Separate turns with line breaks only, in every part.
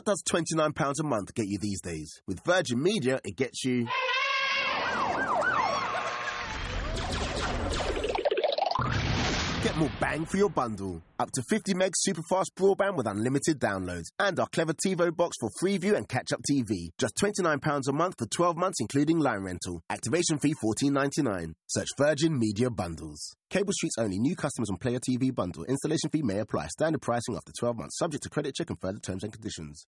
What does £29 a month get you these days? With Virgin Media, it gets you... Get more bang for your bundle. Up to 50 meg super-fast broadband with unlimited downloads. And our clever TiVo box for Freeview and catch-up TV. Just £29 a month for 12 months including line rental. Activation fee $14.99. Search Virgin Media Bundles. Cable Streets only. New customers on Player TV bundle. Installation fee may apply. Standard pricing after 12 months. Subject to credit check and further terms and conditions.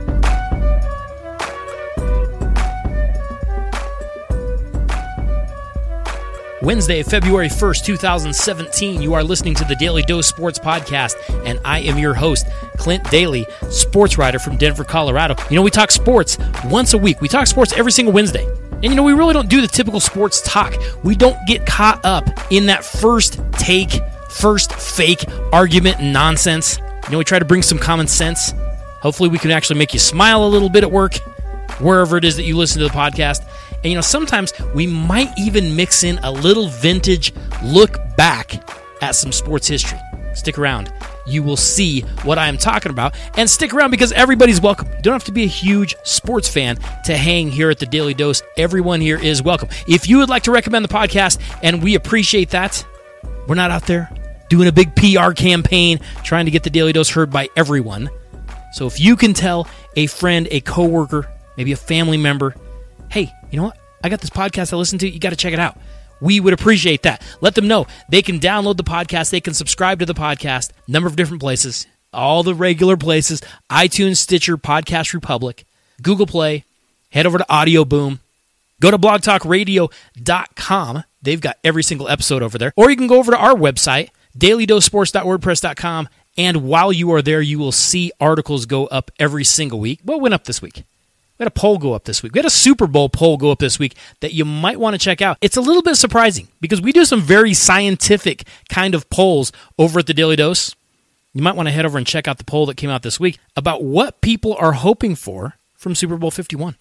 Wednesday, February 1st, 2017, you are listening to the Daily Dose Sports Podcast, and I am your host, Clint Daly, sports writer from Denver, Colorado. You know, we talk sports once a week. We talk sports every single Wednesday. And, you know, we really don't do the typical sports talk. We don't get caught up in that first take, first fake argument and nonsense. You know, we try to bring some common sense. Hopefully we can actually make you smile a little bit at work, wherever it is that you listen to the podcast. And, you know, sometimes we might even mix in a little vintage look back at some sports history. Stick around. You will see what I am talking about. And stick around because everybody's welcome. You don't have to be a huge sports fan to hang here at the Daily Dose. Everyone here is welcome. If you would like to recommend the podcast, and we appreciate that, we're not out there doing a big PR campaign trying to get the Daily Dose heard by everyone. So if you can tell a friend, a coworker, maybe a family member, hey, you know what? I got this podcast I listen to. You got to check it out. We would appreciate that. Let them know. They can download the podcast. They can subscribe to the podcast. Number of different places. All the regular places. iTunes, Stitcher, Podcast Republic, Google Play. Head over to Audio Boom. Go to blogtalkradio.com. They've got every single episode over there. Or you can go over to our website, dailydosesports.wordpress.com. And while you are there, you will see articles go up every single week. What went up this week? We had a poll go up this week. We had a Super Bowl poll go up this week that you might want to check out. It's a little bit surprising because we do some very scientific kind of polls over at the Daily Dose. You might want to head over and check out the poll that came out this week about what people are hoping for from Super Bowl 51. A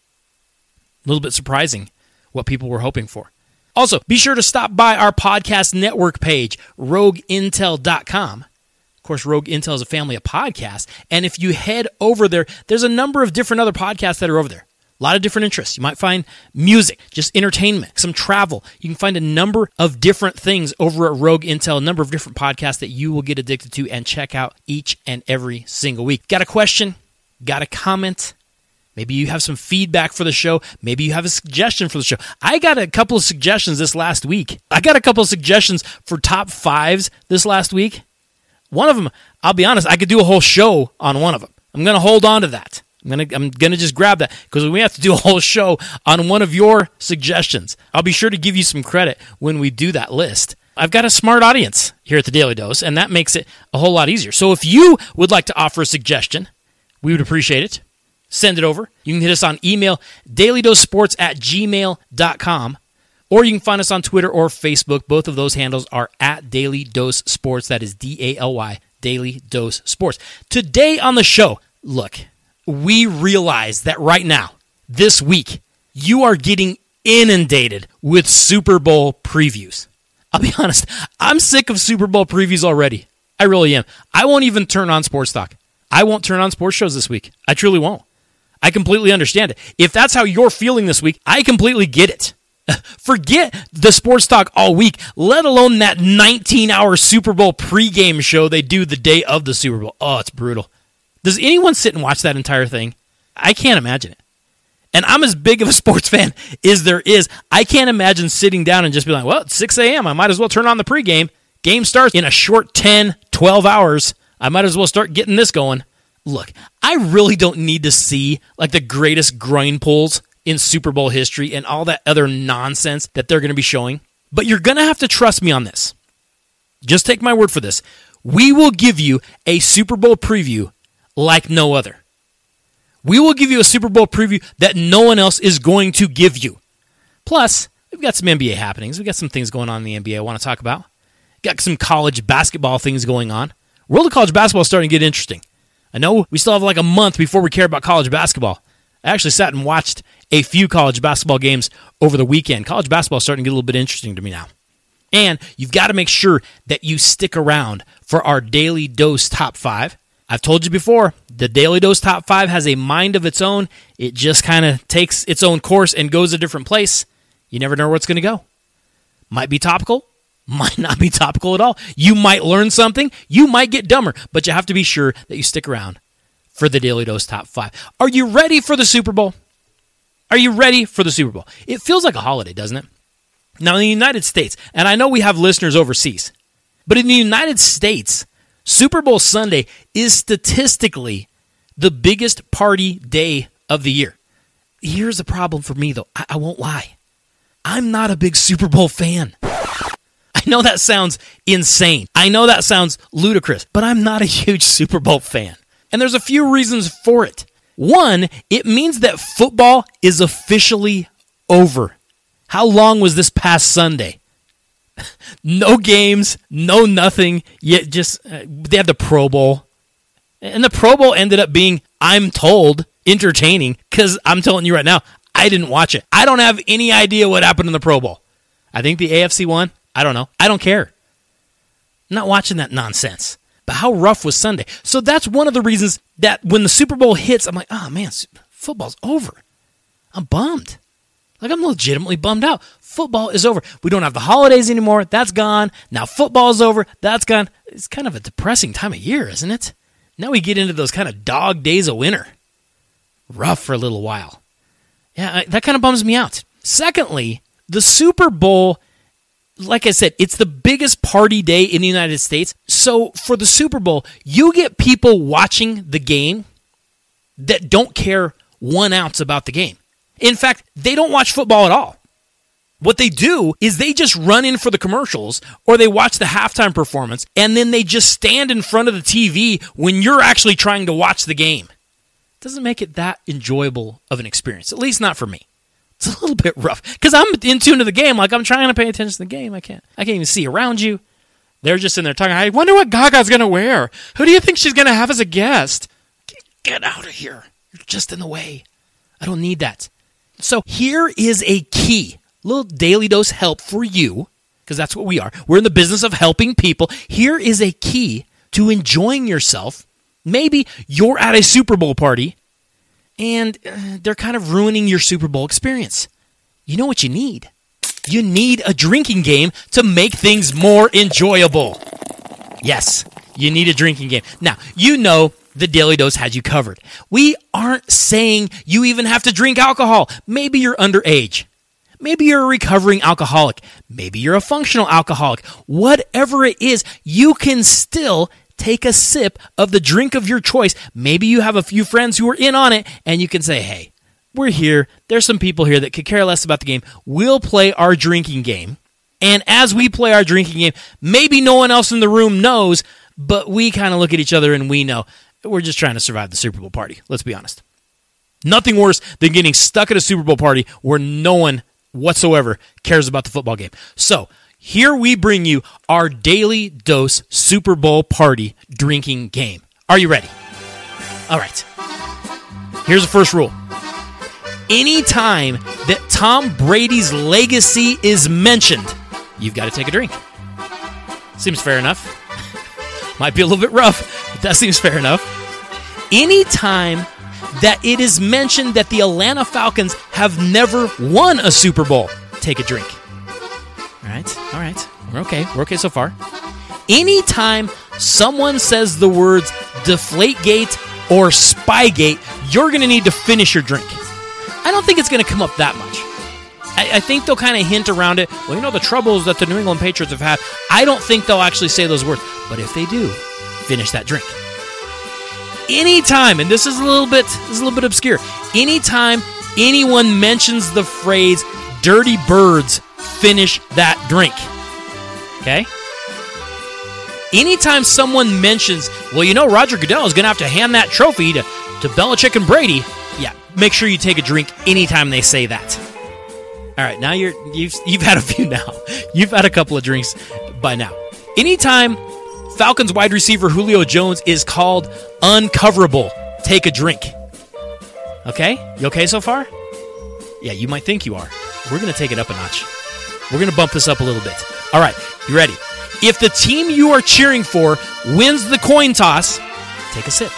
little bit surprising what people were hoping for. Also, be sure to stop by our podcast network page, rogueintel.com. Of course, Rogue Intel is a family of podcasts, and if you head over there, there's a number of different other podcasts that are over there. A lot of different interests. You might find music, just entertainment, some travel. You can find a number of different things over at Rogue Intel, a number of different podcasts that you will get addicted to and check out each and every single week. Got a question? Got a comment? Maybe you have some feedback for the show. Maybe you have a suggestion for the show. I got a couple of suggestions this last week. I got a couple of suggestions for top fives this last week. One of them, I'll be honest, I could do a whole show on one of them. I'm going to hold on to that. I'm going to just grab that because we have to do a whole show on one of your suggestions. I'll be sure to give you some credit when we do that list. I've got a smart audience here at the Daily Dose, and that makes it a whole lot easier. So if you would like to offer a suggestion, we would appreciate it. Send it over. You can hit us on email, dailydosesports@gmail.com. Or you can find us on Twitter or Facebook. Both of those handles are at Daily Dose Sports. That is DALY, Daily Dose Sports. Today on the show, look, we realize that right now, this week, you are getting inundated with Super Bowl previews. I'll be honest, I'm sick of Super Bowl previews already. I really am. I won't even turn on sports talk. I won't turn on sports shows this week. I truly won't. I completely understand it. If that's how you're feeling this week, I completely get it. Forget the sports talk all week, let alone that 19-hour Super Bowl pregame show they do the day of the Super Bowl. Oh, it's brutal. Does anyone sit and watch that entire thing? I can't imagine it. And I'm as big of a sports fan as there is. I can't imagine sitting down and just be like, well, it's 6 a.m. I might as well turn on the pregame. Game starts in a short 10, 12 hours. I might as well start getting this going. Look, I really don't need to see like the greatest groin pulls in Super Bowl history and all that other nonsense that they're going to be showing. But you're going to have to trust me on this. Just take my word for this. We will give you a Super Bowl preview like no other. We will give you a Super Bowl preview that no one else is going to give you. Plus, we've got some NBA happenings. We've got some things going on in the NBA I want to talk about. Got some college basketball things going on. World of college basketball is starting to get interesting. I know we still have like a month before we care about college basketball. I actually sat and watched a few college basketball games over the weekend. College basketball is starting to get a little bit interesting to me now. And you've got to make sure that you stick around for our Daily Dose Top 5. I've told you before, the Daily Dose Top 5 has a mind of its own. It just kind of takes its own course and goes a different place. You never know where it's going to go. Might be topical, might not be topical at all. You might learn something, you might get dumber, but you have to be sure that you stick around for the Daily Dose Top 5. Are you ready for the Super Bowl? Are you ready for the Super Bowl? It feels like a holiday, doesn't it? Now, in the United States, and I know we have listeners overseas, but in the United States, Super Bowl Sunday is statistically the biggest party day of the year. Here's the problem for me, though. I won't lie. I'm not a big Super Bowl fan. I know that sounds insane. I know that sounds ludicrous, but I'm not a huge Super Bowl fan. And there's a few reasons for it. One, it means that football is officially over. How long was this past Sunday? No games, no nothing, yet just they had the Pro Bowl. And the Pro Bowl ended up being, I'm told, entertaining, because I'm telling you right now, I didn't watch it. I don't have any idea what happened in the Pro Bowl. I think the AFC won. I don't know. I don't care. I'm not watching that nonsense. But how rough was Sunday? So that's one of the reasons that when the Super Bowl hits, I'm like, oh man, football's over. I'm bummed. Like, I'm legitimately bummed out. Football is over. We don't have the holidays anymore. That's gone. Now football's over. That's gone. It's kind of a depressing time of year, isn't it? Now we get into those kind of dog days of winter. Rough for a little while. Yeah, that kind of bums me out. Secondly, the Super Bowl, like I said, it's the biggest party day in the United States. So for the Super Bowl, you get people watching the game that don't care 1 ounce about the game. In fact, they don't watch football at all. What they do is they just run in for the commercials or they watch the halftime performance and then they just stand in front of the TV when you're actually trying to watch the game. It doesn't make it that enjoyable of an experience, at least not for me. It's a little bit rough because I'm in tune to the game. Like, I'm trying to pay attention to the game. I can't even see around you. They're just in there talking. I wonder what Gaga's going to wear. Who do you think she's going to have as a guest? Get out of here. You're just in the way. I don't need that. So here is a key, little Daily Dose help for you, because that's what we are. We're in the business of helping people. Here is a key to enjoying yourself. Maybe you're at a Super Bowl party, and they're kind of ruining your Super Bowl experience. You know what you need? You need a drinking game to make things more enjoyable. Yes, you need a drinking game. Now, you know the Daily Dose had you covered. We aren't saying you even have to drink alcohol. Maybe you're underage. Maybe you're a recovering alcoholic. Maybe you're a functional alcoholic. Whatever it is, you can still take a sip of the drink of your choice. Maybe you have a few friends who are in on it, and you can say, hey, we're here. There's some people here that could care less about the game. We'll play our drinking game. And as we play our drinking game, maybe no one else in the room knows, but we kind of look at each other and we know we're just trying to survive the Super Bowl party. Let's be honest. Nothing worse than getting stuck at a Super Bowl party where no one whatsoever cares about the football game. So here we bring you our Daily Dose Super Bowl party drinking game. Are you ready? All right. Here's the first rule. Anytime that Tom Brady's legacy is mentioned, you've got to take a drink. Seems fair enough. Might be a little bit rough, but that seems fair enough. Anytime that it is mentioned that the Atlanta Falcons have never won a Super Bowl, take a drink. All right. We're okay so far. Anytime someone says the words Deflategate or Spygate, you're going to need to finish your drink. I don't think it's going to come up that much. I think they'll kind of hint around it. Well, you know the troubles that the New England Patriots have had. I don't think they'll actually say those words. But if they do, finish that drink. Anytime, and this is a little bit obscure, anytime anyone mentions the phrase dirty birds, finish that drink. Okay? Anytime someone mentions, well, you know Roger Goodell is going to have to hand that trophy to Belichick and Brady, yeah, make sure you take a drink anytime they say that. All right, now you've had a few now. You've had a couple of drinks by now. Anytime Falcons wide receiver Julio Jones is called uncoverable, take a drink. Okay? You okay so far? Yeah, you might think you are. We're going to take it up a notch. We're going to bump this up a little bit. All right, you ready? If the team you are cheering for wins the coin toss, take a sip.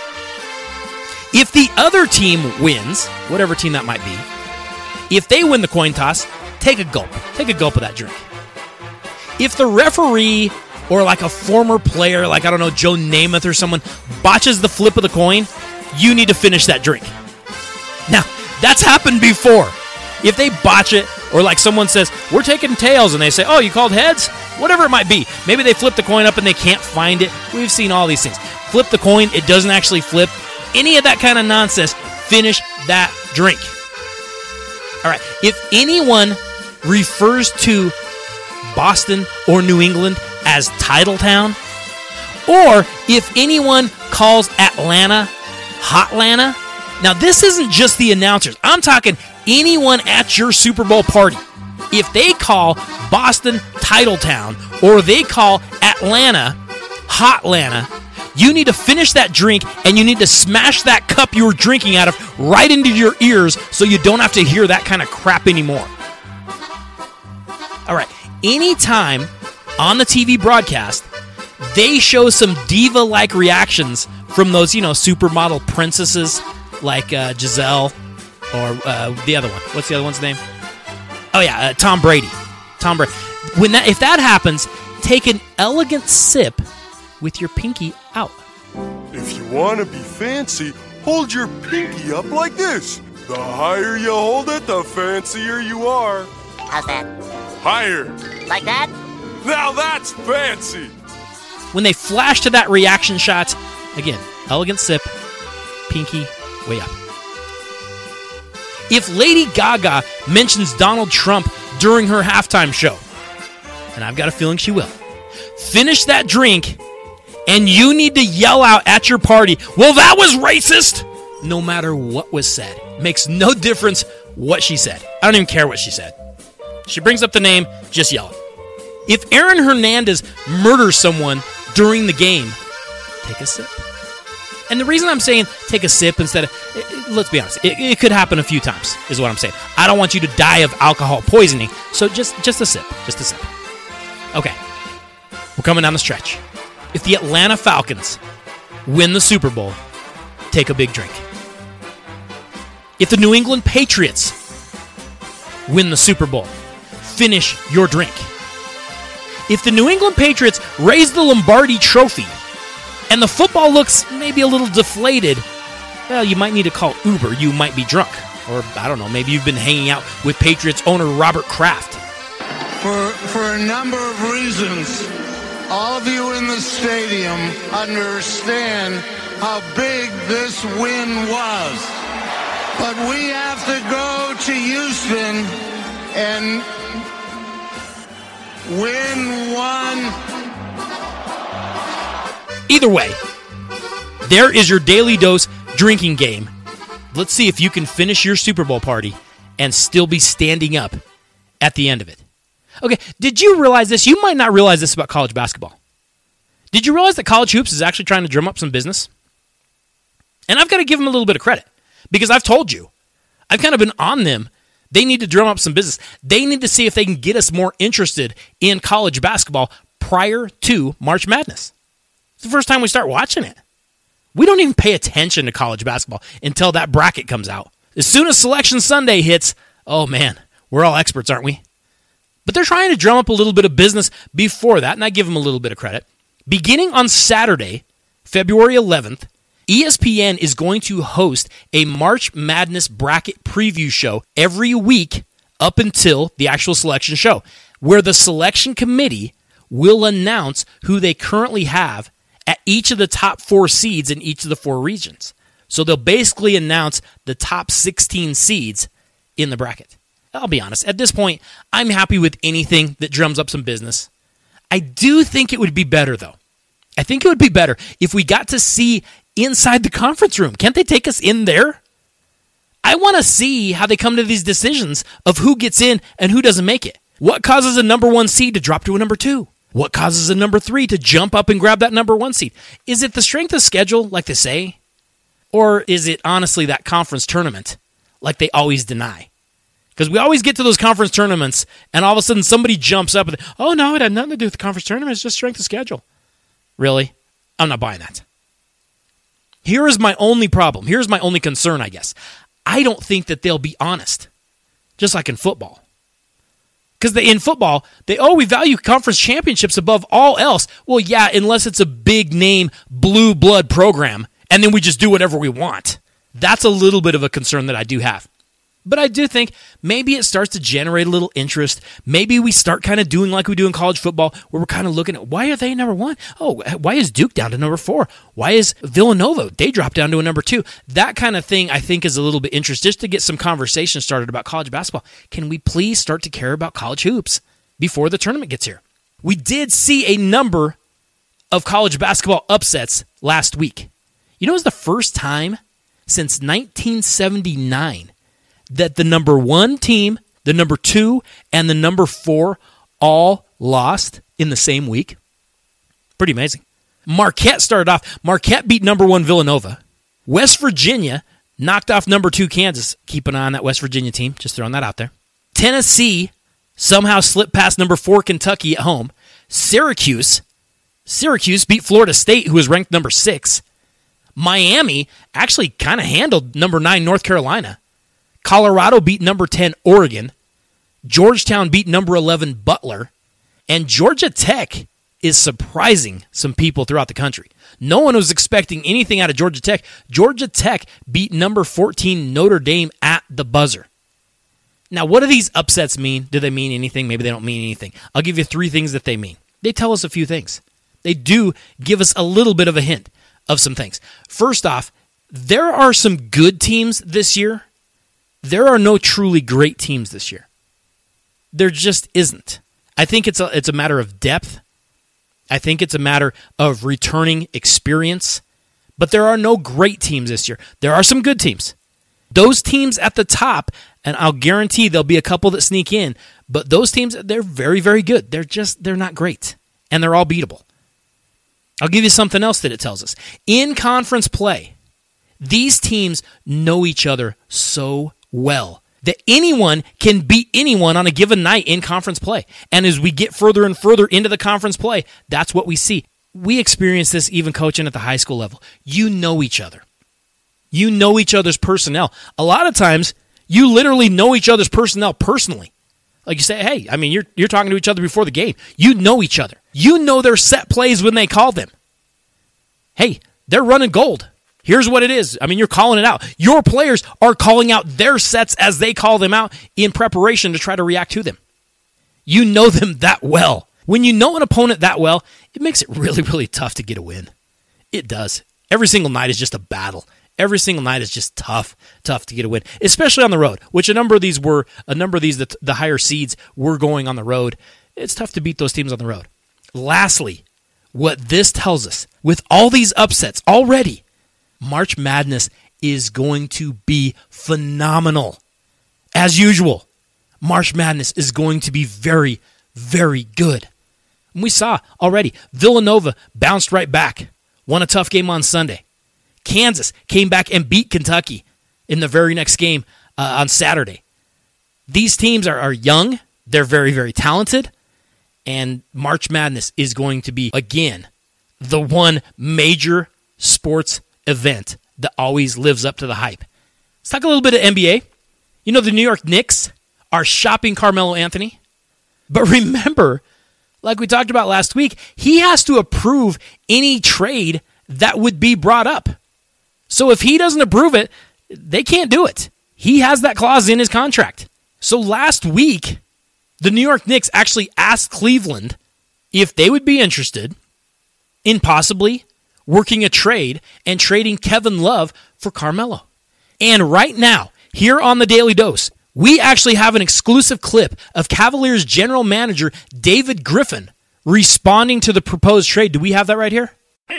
If the other team wins, whatever team that might be, if they win the coin toss, take a gulp. Take a gulp of that drink. If the referee or like a former player, like, I don't know, Joe Namath or someone, botches the flip of the coin, you need to finish that drink. Now, that's happened before. If they botch it, or like someone says, we're taking tails, and they say, oh, you called heads? Whatever it might be. Maybe they flip the coin up and they can't find it. We've seen all these things. Flip the coin, it doesn't actually flip. Any of that kind of nonsense, finish that drink. All right, if anyone refers to Boston or New England as Titletown, or if anyone calls Atlanta Hotlanta, now this isn't just the announcers. I'm talking anyone at your Super Bowl party. If they call Boston Titletown or they call Atlanta Hotlanta, you need to finish that drink and you need to smash that cup you were drinking out of right into your ears so you don't have to hear that kind of crap anymore. All right, anytime on the TV broadcast they show some diva-like reactions from those, supermodel princesses like Giselle or the other one. What's the other one's name? Oh yeah, Tom Brady. Tom Brady. If that happens, take an elegant sip with your pinky out.
If you want to be fancy, hold your pinky up like this. The higher you hold it, the fancier you are.
How's that?
Higher.
Like that?
Now that's fancy.
When they flash to that reaction shot, again, elegant sip, pinky way up. If Lady Gaga mentions Donald Trump during her halftime show, and I've got a feeling she will, finish that drink, and you need to yell out at your party, well, that was racist, no matter what was said. Makes no difference what she said. I don't even care what she said. She brings up the name, just yell it. If Aaron Hernandez murders someone during the game, take a sip. And the reason I'm saying take a sip instead of, let's be honest, it could happen a few times, is what I'm saying. I don't want you to die of alcohol poisoning, so just a sip, just a sip. Okay, we're coming down the stretch. If the Atlanta Falcons win the Super Bowl, take a big drink. If the New England Patriots win the Super Bowl, finish your drink. If the New England Patriots raise the Lombardi Trophy and the football looks maybe a little deflated, well, you might need to call Uber. You might be drunk. Or, I don't know, maybe you've been hanging out with Patriots owner Robert Kraft.
For a number of reasons, all of you in the stadium understand how big this win was. But we have to go to Houston and win one.
Either way, there is your daily dose drinking game. Let's see if you can finish your Super Bowl party and still be standing up at the end of it. Okay, did you realize this? You might not realize this about college basketball. Did you realize that College Hoops is actually trying to drum up some business? And I've got to give them a little bit of credit because I've told you. I've kind of been on them. They need to drum up some business. They need to see if they can get us more interested in college basketball prior to March Madness. It's the first time we start watching it. We don't even pay attention to college basketball until that bracket comes out. As soon as Selection Sunday hits, oh man, we're all experts, aren't we? But they're trying to drum up a little bit of business before that, and I give them a little bit of credit. Beginning on Saturday, February 11th, ESPN is going to host a March Madness bracket preview show every week up until the actual selection show, where the selection committee will announce who they currently have at each of the top 4 seeds in each of the 4 regions. So they'll basically announce the top 16 seeds in the bracket. I'll be honest, at this point, I'm happy with anything that drums up some business. I do think it would be better, though. I think it would be better if we got to see inside the conference room. Can't they take us in there? I want to see how they come to these decisions of who gets in and who doesn't make it. What causes a number 1 seed to drop to a number 2? What causes a number 3 to jump up and grab that number 1 seed? Is it the strength of schedule, like they say? Or is it honestly that conference tournament, like they always deny? Because we always get to those conference tournaments, and all of a sudden somebody jumps up and, oh no, it had nothing to do with the conference tournament, it's just strength of schedule. Really? I'm not buying that. Here is my only problem. Here's my only concern, I guess. I don't think that they'll be honest, just like in football. Because in football, we value conference championships above all else. Well, yeah, unless it's a big name blue blood program, and then we just do whatever we want. That's a little bit of a concern that I do have. But I do think maybe it starts to generate a little interest. Maybe we start kind of doing like we do in college football, where we're kind of looking at, why are they number 1? Oh, why is Duke down to number 4? Why is Villanova? They dropped down to a number 2. That kind of thing, I think, is a little bit interesting, just to get some conversation started about college basketball. Can we please start to care about college hoops before the tournament gets here? We did see a number of college basketball upsets last week. You know, it was the first time since 1979 that the number 1 team, the number 2, and the number 4 all lost in the same week. Pretty amazing. Marquette started off. Marquette beat number 1 Villanova. West Virginia knocked off number 2 Kansas. Keep an eye on that West Virginia team. Just throwing that out there. Tennessee somehow slipped past number 4 Kentucky at home. Syracuse beat Florida State, who was ranked number 6. Miami actually kind of handled number 9 North Carolina. Colorado beat number 10 Oregon. Georgetown beat number 11 Butler. And Georgia Tech is surprising some people throughout the country. No one was expecting anything out of Georgia Tech. Georgia Tech beat number 14 Notre Dame at the buzzer. Now, what do these upsets mean? Do they mean anything? Maybe they don't mean anything. I'll give you 3 things that they mean. They tell us a few things. They do give us a little bit of a hint of some things. First off, there are some good teams this year. There are no truly great teams this year. There just isn't. I think it's a matter of depth. I think it's a matter of returning experience. But there are no great teams this year. There are some good teams. Those teams at the top, and I'll guarantee there'll be a couple that sneak in, but those teams, they're very, very good. They're not great, and they're all beatable. I'll give you something else that it tells us. In conference play, these teams know each other so well that anyone can beat anyone on a given night in conference play. And as we get further and further into the conference play, that's what we see. We experience this even coaching at the high school level. You know each other. You know each other's personnel. A lot of times, you literally know each other's personnel personally. Like you say, hey, I mean, you're talking to each other before the game. You know each other. You know their set plays when they call them. Hey, they're running gold. Here's what it is. I mean, you're calling it out. Your players are calling out their sets as they call them out in preparation to try to react to them. You know them that well. When you know an opponent that well, it makes it really, really tough to get a win. It does. Every single night is just a battle. Every single night is just tough to get a win, especially on the road, which a number of these, the higher seeds were going on the road. It's tough to beat those teams on the road. Lastly, what this tells us, with all these upsets already, March Madness is going to be phenomenal. As usual, March Madness is going to be very, very good. And we saw already, Villanova bounced right back, won a tough game on Sunday. Kansas came back and beat Kentucky in the very next game on Saturday. These teams are young. They're very, very talented. And March Madness is going to be, again, the one major sports event that always lives up to the hype. Let's talk a little bit of NBA. You know, the New York Knicks are shopping Carmelo Anthony. But remember, like we talked about last week, he has to approve any trade that would be brought up. So if he doesn't approve it, they can't do it. He has that clause in his contract. So last week, the New York Knicks actually asked Cleveland if they would be interested in possibly working a trade and trading Kevin Love for Carmelo. And right now, here on the Daily Dose, we actually have an exclusive clip of Cavaliers general manager David Griffin responding to the proposed trade. Do we have that right here?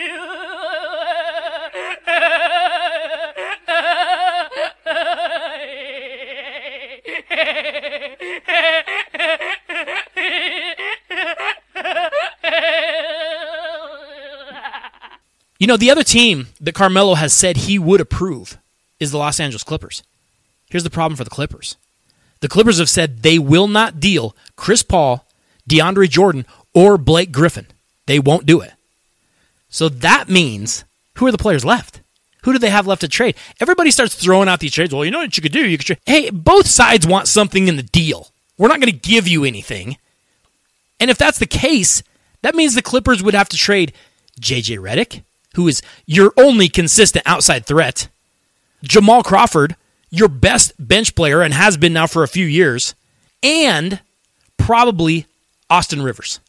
You know, the other team that Carmelo has said he would approve is the Los Angeles Clippers. Here's the problem for the Clippers. The Clippers have said they will not deal Chris Paul, DeAndre Jordan, or Blake Griffin. They won't do it. So that means, who are the players left? Who do they have left to trade? Everybody starts throwing out these trades. Well, you know what you could do? You could trade. Hey, both sides want something in the deal. We're not going to give you anything. And if that's the case, that means the Clippers would have to trade J.J. Redick, who is your only consistent outside threat, Jamal Crawford, your best bench player and has been now for a few years, and probably Austin Rivers.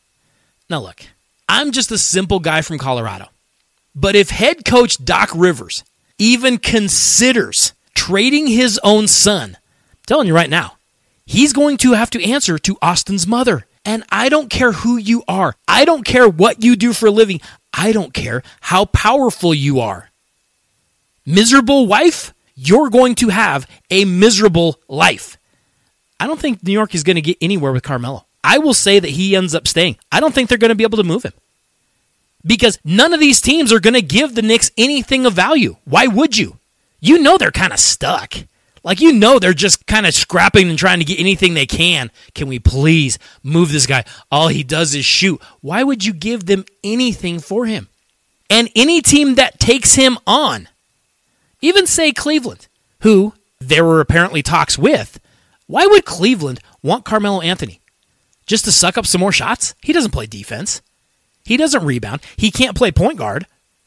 Now look, I'm just a simple guy from Colorado. But if head coach Doc Rivers even considers trading his own son, I'm telling you right now, he's going to have to answer to Austin's mother. And I don't care who you are. I don't care what you do for a living. I don't care how powerful you are. Miserable wife, you're going to have a miserable life. I don't think New York is going to get anywhere with Carmelo. I will say that he ends up staying. I don't think they're going to be able to move him. Because none of these teams are going to give the Knicks anything of value. Why would you? You know they're kind of stuck. Like, you know they're just kind of scrapping and trying to get anything they can. Can we please move this guy? All he does is shoot. Why would you give them anything for him? And any team that takes him on, even say Cleveland, who there were apparently talks with, why would Cleveland want Carmelo Anthony? Just to suck up some more shots? He doesn't play defense. He doesn't rebound. He can't play point guard.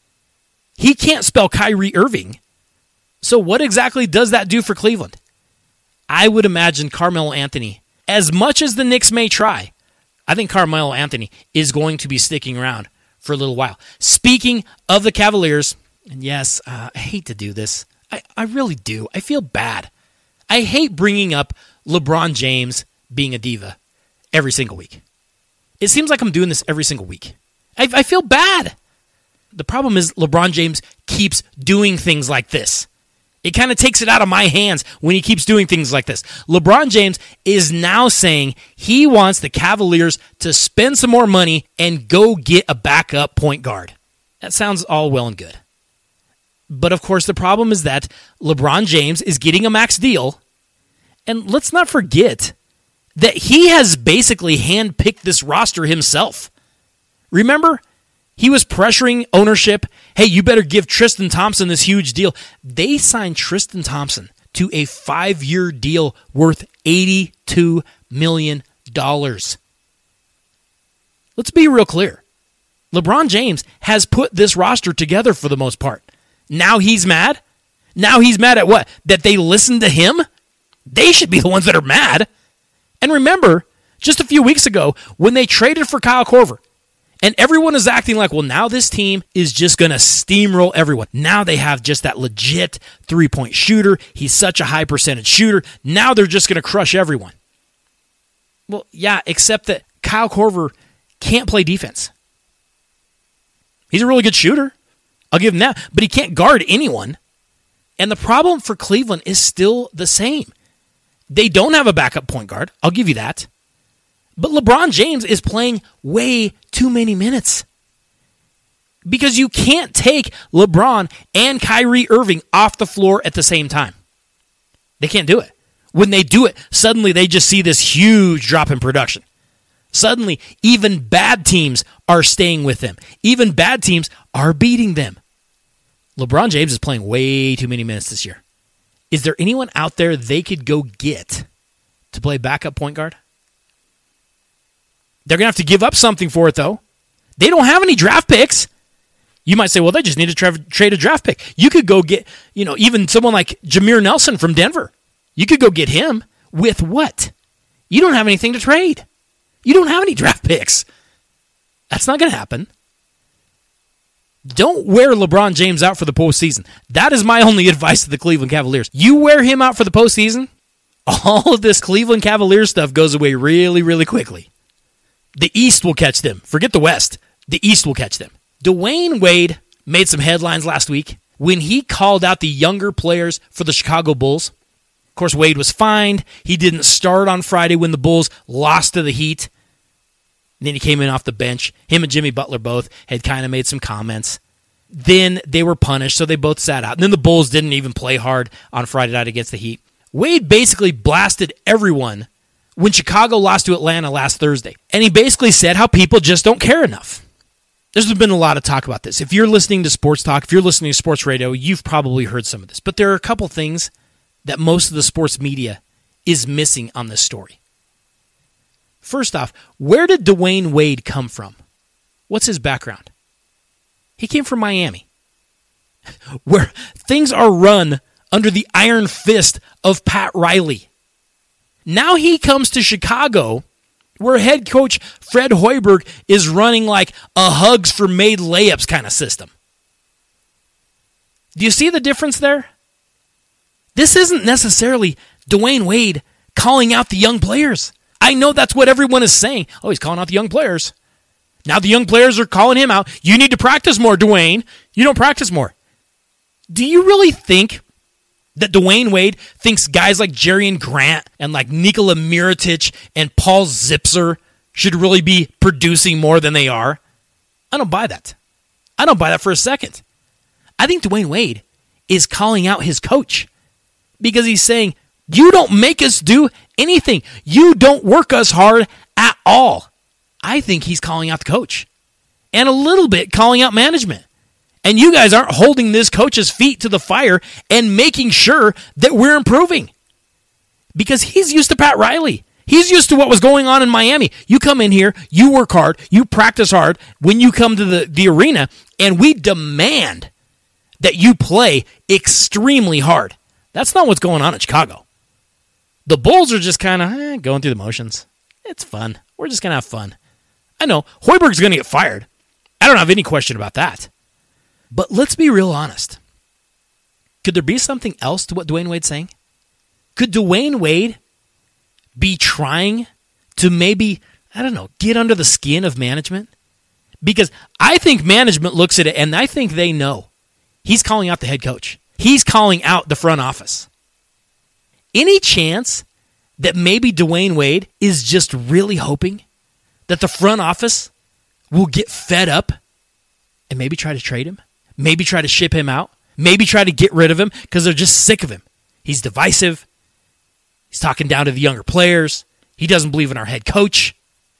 He can't spell Kyrie Irving. So what exactly does that do for Cleveland? I would imagine Carmelo Anthony, as much as the Knicks may try, I think Carmelo Anthony is going to be sticking around for a little while. Speaking of the Cavaliers, and yes, I hate to do this. I really do. I feel bad. I hate bringing up LeBron James being a diva every single week. It seems like I'm doing this every single week. I feel bad. The problem is LeBron James keeps doing things like this. It kind of takes it out of my hands when he keeps doing things like this. LeBron James is now saying he wants the Cavaliers to spend some more money and go get a backup point guard. That sounds all well and good. But of course, the problem is that LeBron James is getting a max deal. And let's not forget that he has basically handpicked this roster himself. Remember? He was pressuring ownership. Hey, you better give Tristan Thompson this huge deal. They signed Tristan Thompson to a 5-year deal worth $82 million. Let's be real clear. LeBron James has put this roster together for the most part. Now he's mad? Now he's mad at what? That they listened to him? They should be the ones that are mad. And remember, just a few weeks ago, when they traded for Kyle Korver, and everyone is acting like, well, now this team is just going to steamroll everyone. Now they have just that legit three-point shooter. He's such a high percentage shooter. Now they're just going to crush everyone. Well, yeah, except that Kyle Korver can't play defense. He's a really good shooter. I'll give him that. But he can't guard anyone. And the problem for Cleveland is still the same. They don't have a backup point guard. I'll give you that. But LeBron James is playing way too many minutes. Because you can't take LeBron and Kyrie Irving off the floor at the same time. They can't do it. When they do it, suddenly they just see this huge drop in production. Suddenly, even bad teams are staying with them. Even bad teams are beating them. LeBron James is playing way too many minutes this year. Is there anyone out there they could go get to play backup point guard? They're going to have to give up something for it, though. They don't have any draft picks. You might say, well, they just need to trade a draft pick. You could go get, even someone like Jameer Nelson from Denver. You could go get him with what? You don't have anything to trade. You don't have any draft picks. That's not going to happen. Don't wear LeBron James out for the postseason. That is my only advice to the Cleveland Cavaliers. You wear him out for the postseason, all of this Cleveland Cavaliers stuff goes away really, really quickly. The East will catch them. Forget the West. The East will catch them. Dwayne Wade made some headlines last week when he called out the younger players for the Chicago Bulls. Of course, Wade was fined. He didn't start on Friday when the Bulls lost to the Heat. And then he came in off the bench. Him and Jimmy Butler both had kind of made some comments. Then they were punished, so they both sat out. And then the Bulls didn't even play hard on Friday night against the Heat. Wade basically blasted everyone when Chicago lost to Atlanta last Thursday. And he basically said how people just don't care enough. There's been a lot of talk about this. If you're listening to sports talk, if you're listening to sports radio, you've probably heard some of this. But there are a couple things that most of the sports media is missing on this story. First off, where did Dwayne Wade come from? What's his background? He came from Miami, where things are run under the iron fist of Pat Riley. Now he comes to Chicago, where head coach Fred Hoiberg is running like a hugs for made layups kind of system. Do you see the difference there? This isn't necessarily Dwayne Wade calling out the young players. I know that's what everyone is saying. Oh, he's calling out the young players. Now the young players are calling him out. You need to practice more, Dwayne. You don't practice more. Do you really think that Dwayne Wade thinks guys like Jerian Grant and like Nikola Mirotic and Paul Zipser should really be producing more than they are? I don't buy that. I don't buy that for a second. I think Dwayne Wade is calling out his coach because he's saying, you don't make us do anything. You don't work us hard at all. I think he's calling out the coach and a little bit calling out management. And you guys aren't holding this coach's feet to the fire and making sure that we're improving. Because he's used to Pat Riley. He's used to what was going on in Miami. You come in here, you work hard, you practice hard when you come to the arena, and we demand that you play extremely hard. That's not what's going on in Chicago. The Bulls are just kind of going through the motions. It's fun. We're just going to have fun. I know, Hoiberg's going to get fired. I don't have any question about that. But let's be real honest. Could there be something else to what Dwayne Wade's saying? Could Dwayne Wade be trying to maybe, get under the skin of management? Because I think management looks at it and I think they know. He's calling out the head coach. He's calling out the front office. Any chance that maybe Dwayne Wade is just really hoping that the front office will get fed up and maybe try to trade him? Maybe try to ship him out? Maybe try to get rid of him because they're just sick of him. He's divisive. He's talking down to the younger players. He doesn't believe in our head coach.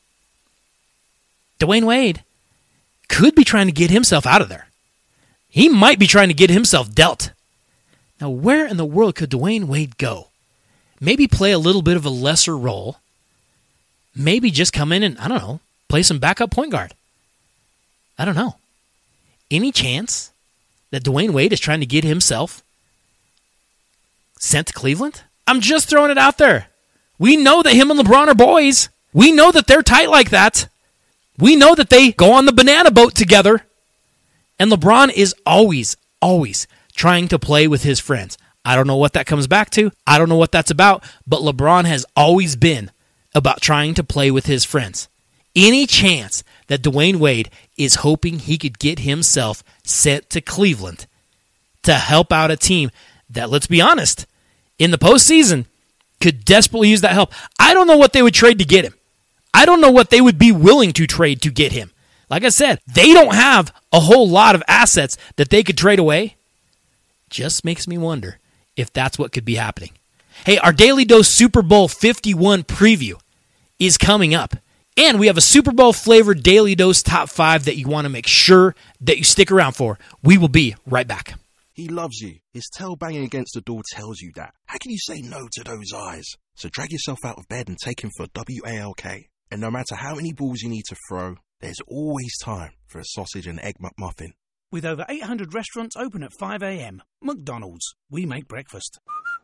Dwayne Wade could be trying to get himself out of there. He might be trying to get himself dealt. Now, where in the world could Dwayne Wade go? Maybe play a little bit of a lesser role. Maybe just come in and, play some backup point guard. I don't know. Any chance that Dwayne Wade is trying to get himself sent to Cleveland? I'm just throwing it out there. We know that him and LeBron are boys. We know that they're tight like that. We know that they go on the banana boat together. And LeBron is always trying to play with his friends. I don't know what that comes back to. I don't know what that's about. But LeBron has always been about trying to play with his friends. Any chance that Dwayne Wade is hoping he could get himself sent to Cleveland to help out a team that, let's be honest, in the postseason could desperately use that help. I don't know what they would trade to get him. I don't know what they would be willing to trade to get him. Like I said, they don't have a whole lot of assets that they could trade away. Just makes me wonder if that's what could be happening. Hey, our Daily Dose Super Bowl 51 preview is coming up. And we have a Super Bowl flavored Daily Dose Top 5 that you want to make sure that you stick around for. We will be right back.
He loves you. His tail banging against the door tells you that. How can you say no to those eyes? So drag yourself out of bed and take him for WALK. And no matter how many balls you need to throw, there's always time for a sausage and egg McMuffin.
With over 800 restaurants open at 5 a.m. McDonald's, we make breakfast.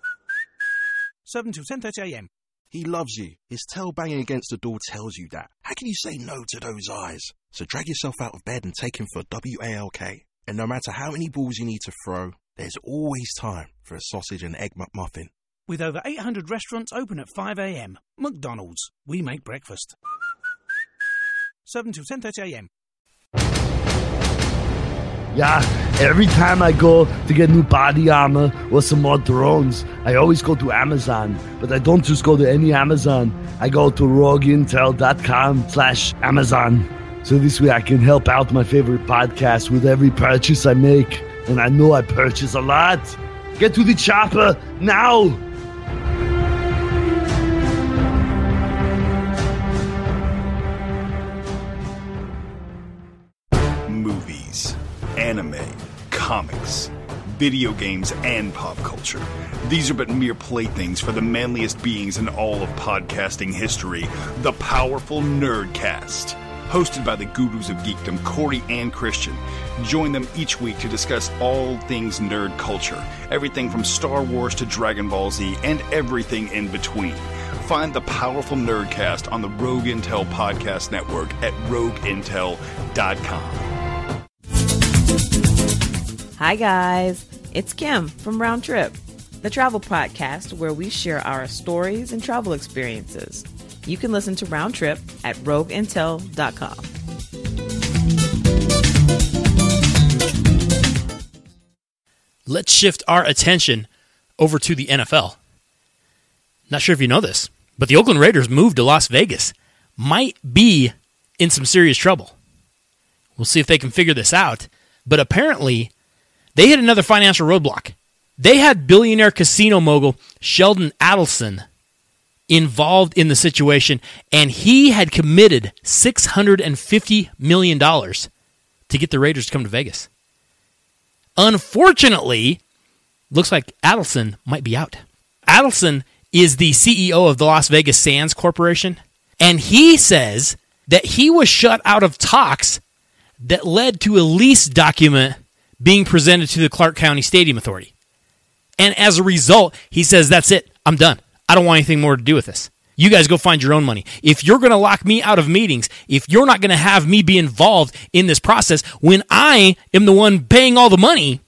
7 till 10:30 a.m.
He loves you. His tail banging against the door tells you that. How can you say no to those eyes? So drag yourself out of bed and take him for WALK. And no matter how many balls you need to throw, there's always time for a sausage and egg McMuffin.
With over 800 restaurants open at 5 a.m. McDonald's, we make breakfast. 7 till 10:30 a.m.
Yeah, every time I go to get new body armor or some more drones, I always go to Amazon. But I don't just go to any Amazon. I go to rogueintel.com/Amazon. So this way I can help out my favorite podcast with every purchase I make. And I know I purchase a lot. Get to the chopper now!
anime, comics, video games, and pop culture. These are but mere playthings for the manliest beings in all of podcasting history, the Powerful Nerdcast. Hosted by the gurus of geekdom, Corey and Christian. Join them each week to discuss all things nerd culture, everything from Star Wars to Dragon Ball Z, and everything in between. Find the Powerful Nerdcast on the Rogue Intel Podcast Network at rogueintel.com.
Hi guys, it's Kim from Round Trip, the travel podcast where we share our stories and travel experiences. You can listen to Round Trip at rogueintel.com.
Let's shift our attention over to the NFL. Not sure if you know this, but the Oakland Raiders moved to Las Vegas. Might be in some serious trouble. We'll see if they can figure this out. But apparently, they hit another financial roadblock. They had billionaire casino mogul Sheldon Adelson involved in the situation, and he had committed $650 million to get the Raiders to come to Vegas. Unfortunately, looks like Adelson might be out. Adelson is the CEO of the Las Vegas Sands Corporation, and he says that he was shut out of talks that led to a lease document being presented to the Clark County Stadium Authority. And as a result, he says, that's it, I'm done. I don't want anything more to do with this. You guys go find your own money. If you're going to lock me out of meetings, if you're not going to have me be involved in this process when I am the one paying all the money,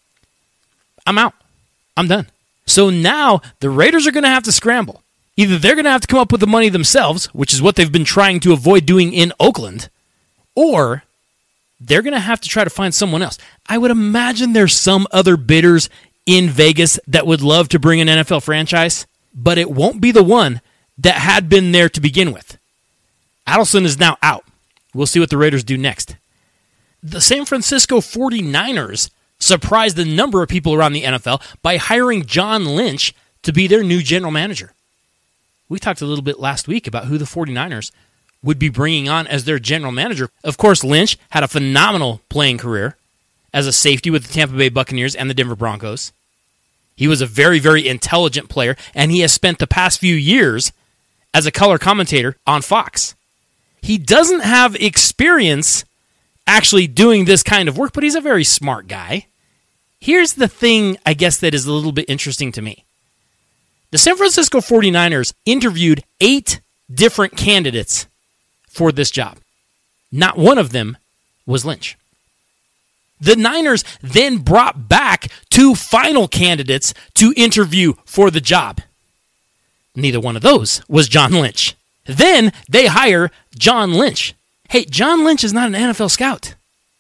I'm out. I'm done. So now the Raiders are going to have to scramble. Either they're going to have to come up with the money themselves, which is what they've been trying to avoid doing in Oakland, or they're going to have to try to find someone else. I would imagine there's some other bidders in Vegas that would love to bring an NFL franchise, but it won't be the one that had been there to begin with. Adelson is now out. We'll see what the Raiders do next. The San Francisco 49ers surprised a number of people around the NFL by hiring John Lynch to be their new general manager. We talked a little bit last week about who the 49ers would be bringing on as their general manager. Of course, Lynch had a phenomenal playing career as a safety with the Tampa Bay Buccaneers and the Denver Broncos. He was a very, very intelligent player, and he has spent the past few years as a color commentator on Fox. He doesn't have experience actually doing this kind of work, but he's a very smart guy. Here's the thing, I guess, that is a little bit interesting to me. The San Francisco 49ers interviewed 8 different candidates for this job. Not one of them was Lynch. The Niners then brought back 2 final candidates to interview for the job. Neither one of those was John Lynch. Then they hire John Lynch. Hey, John Lynch is not an NFL scout.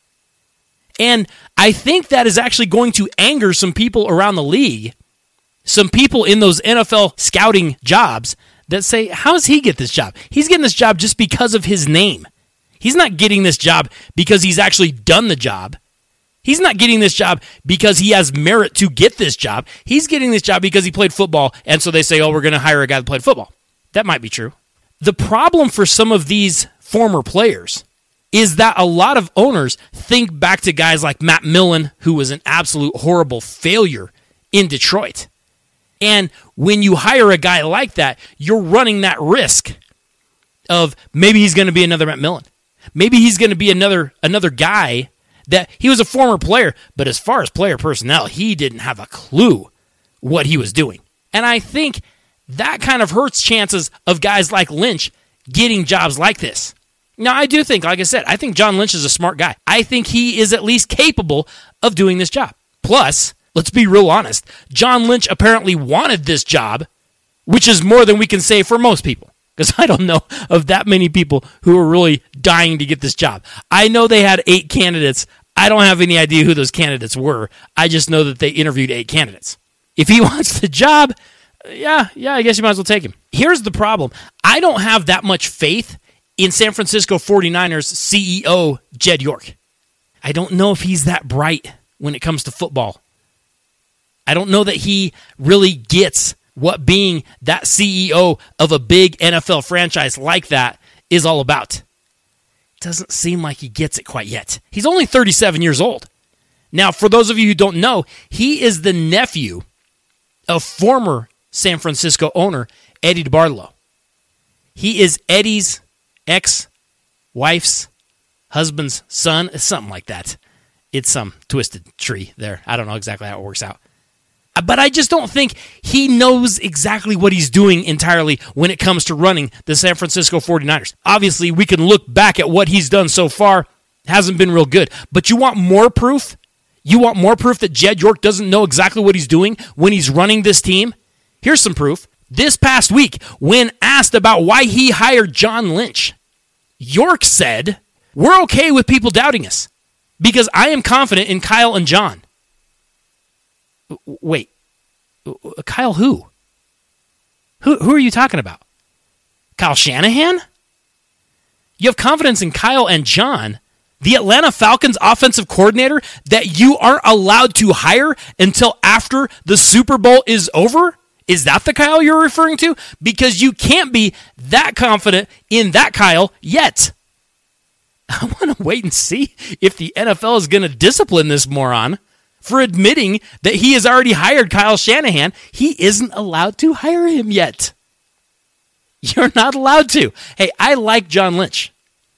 And I think that is actually going to anger some people around the league, some people in those NFL scouting jobs that say, how does he get this job? He's getting this job just because of his name. He's not getting this job because he's actually done the job. He's not getting this job because he has merit to get this job. He's getting this job because he played football, and so they say, oh, we're going to hire a guy that played football. That might be true. The problem for some of these former players is that a lot of owners think back to guys like Matt Millen, who was an absolute horrible failure in Detroit. And when you hire a guy like that, you're running that risk of maybe he's going to be another Matt Millen. Maybe he's going to be another guy that he was a former player, but as far as player personnel, he didn't have a clue what he was doing. And I think that kind of hurts chances of guys like Lynch getting jobs like this. Now, I do think, like I said, I think John Lynch is a smart guy. I think he is at least capable of doing this job. Plus, let's be real honest, John Lynch apparently wanted this job, which is more than we can say for most people. Because I don't know of that many people who are really dying to get this job. I know they had 8 candidates. I don't have any idea who those candidates were. I just know that they interviewed 8 candidates. If he wants the job, yeah, I guess you might as well take him. Here's the problem. I don't have that much faith in San Francisco 49ers CEO Jed York. I don't know if he's that bright when it comes to football. I don't know that he really gets what being that CEO of a big NFL franchise like that is all about. Doesn't seem like he gets it quite yet. He's only 37 years old. Now, for those of you who don't know, he is the nephew of former San Francisco owner Eddie DeBartolo. He is Eddie's ex-wife's husband's son, something like that. It's some twisted tree there. I don't know exactly how it works out. But I just don't think he knows exactly what he's doing entirely when it comes to running the San Francisco 49ers. Obviously, we can look back at what he's done so far. Hasn't been real good. But you want more proof? You want more proof that Jed York doesn't know exactly what he's doing when he's running this team? Here's some proof. This past week, when asked about why he hired John Lynch, York said, "We're okay with people doubting us because I am confident in Kyle and John." Wait, Kyle who? Who are you talking about? Kyle Shanahan? You have confidence in Kyle and John, the Atlanta Falcons offensive coordinator that you aren't allowed to hire until after the Super Bowl is over? Is that the Kyle you're referring to? Because you can't be that confident in that Kyle yet. I want to wait and see if the NFL is going to discipline this moron for admitting that he has already hired Kyle Shanahan. He isn't allowed to hire him yet. You're not allowed to. Hey, I like John Lynch.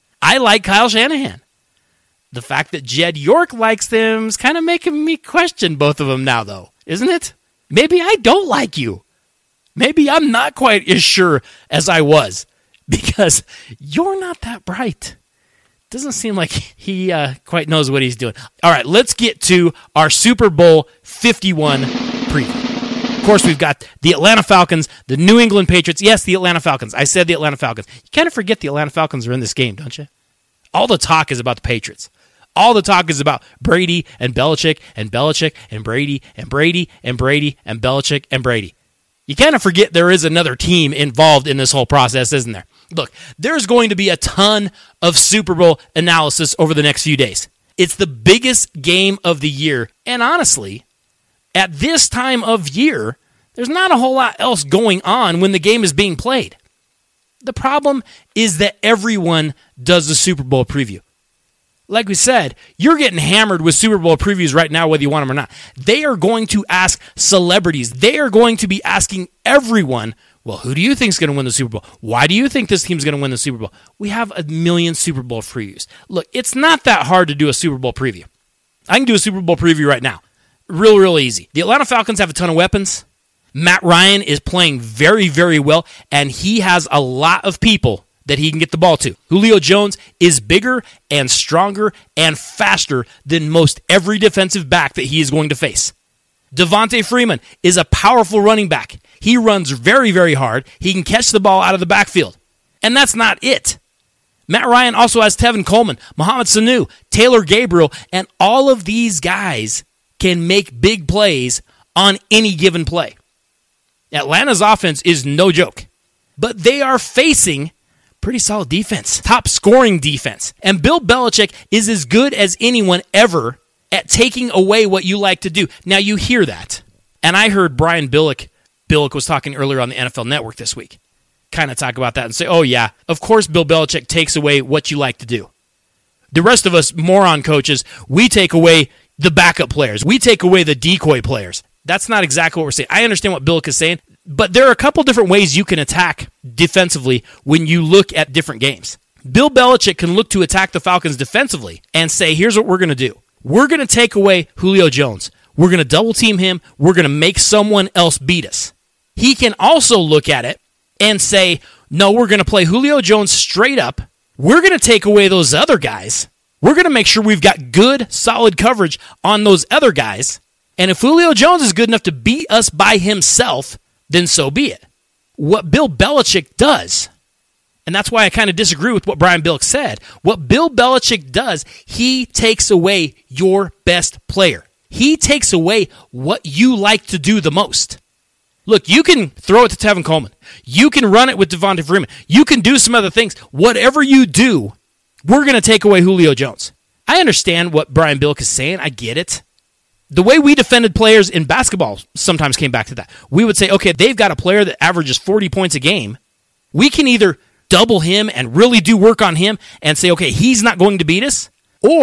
I like Kyle Shanahan. The fact that Jed York likes them is kind of making me question both of them now, though, isn't it? Maybe I don't like you. Maybe I'm not quite as sure as I was because you're not that bright. Doesn't seem like he quite knows what he's doing. All right, let's get to our Super Bowl 51 preview. Of course, we've got the Atlanta Falcons, the New England Patriots. Yes, the Atlanta Falcons. I said the Atlanta Falcons. You kind of forget the Atlanta Falcons are in this game, don't you? All the talk is about the Patriots. All the talk is about Brady and Belichick and Belichick and Brady and Brady and Brady and Belichick and Brady. You kind of forget there is another team involved in this whole process, isn't there? Look, there's going to be a ton of Super Bowl analysis over the next few days. It's the biggest game of the year, and honestly, at this time of year, there's not a whole lot else going on when the game is being played. The problem is that everyone does a Super Bowl preview. Like we said, you're getting hammered with Super Bowl previews right now, whether you want them or not. They are going to ask celebrities. They are going to be asking everyone, well, who do you think is going to win the Super Bowl? Why do you think this team's going to win the Super Bowl? We have a million Super Bowl previews. Look, it's not that hard to do a Super Bowl preview. I can do a Super Bowl preview right now. Real easy. The Atlanta Falcons have a ton of weapons. Matt Ryan is playing very, very well, and he has a lot of people that he can get the ball to. Julio Jones is bigger and stronger and faster than most every defensive back that he is going to face. Devontae Freeman is a powerful running back. He runs very, very hard. He can catch the ball out of the backfield. And that's not it. Matt Ryan also has Tevin Coleman, Mohamed Sanu, Taylor Gabriel, and all of these guys can make big plays on any given play. Atlanta's offense is no joke, but they are facing pretty solid defense, top scoring defense. And Bill Belichick is as good as anyone ever at taking away what you like to do. Now you hear that. And I heard Brian Billick was talking earlier on the NFL Network this week, kind of talk about that and say, oh yeah, of course Bill Belichick takes away what you like to do. The rest of us moron coaches, we take away the backup players. We take away the decoy players. That's not exactly what we're saying. I understand what Billick is saying, but there are a couple different ways you can attack defensively when you look at different games. Bill Belichick can look to attack the Falcons defensively and say, here's what we're going to do. We're going to take away Julio Jones. We're going to double team him. We're going to make someone else beat us. He can also look at it and say, no, we're going to play Julio Jones straight up. We're going to take away those other guys. We're going to make sure we've got good, solid coverage on those other guys. And if Julio Jones is good enough to beat us by himself, then so be it. What Bill Belichick does, and that's why I kind of disagree with what Brian Billick said, what Bill Belichick does, he takes away your best player. He takes away what you like to do the most. Look, you can throw it to Tevin Coleman. You can run it with Devontae Freeman. You can do some other things. Whatever you do, we're going to take away Julio Jones. I understand what Brian Billick is saying. I get it. The way we defended players in basketball sometimes came back to that. We would say, okay, they've got a player that averages 40 points a game. We can either double him and really do work on him and say, okay, he's not going to beat us, or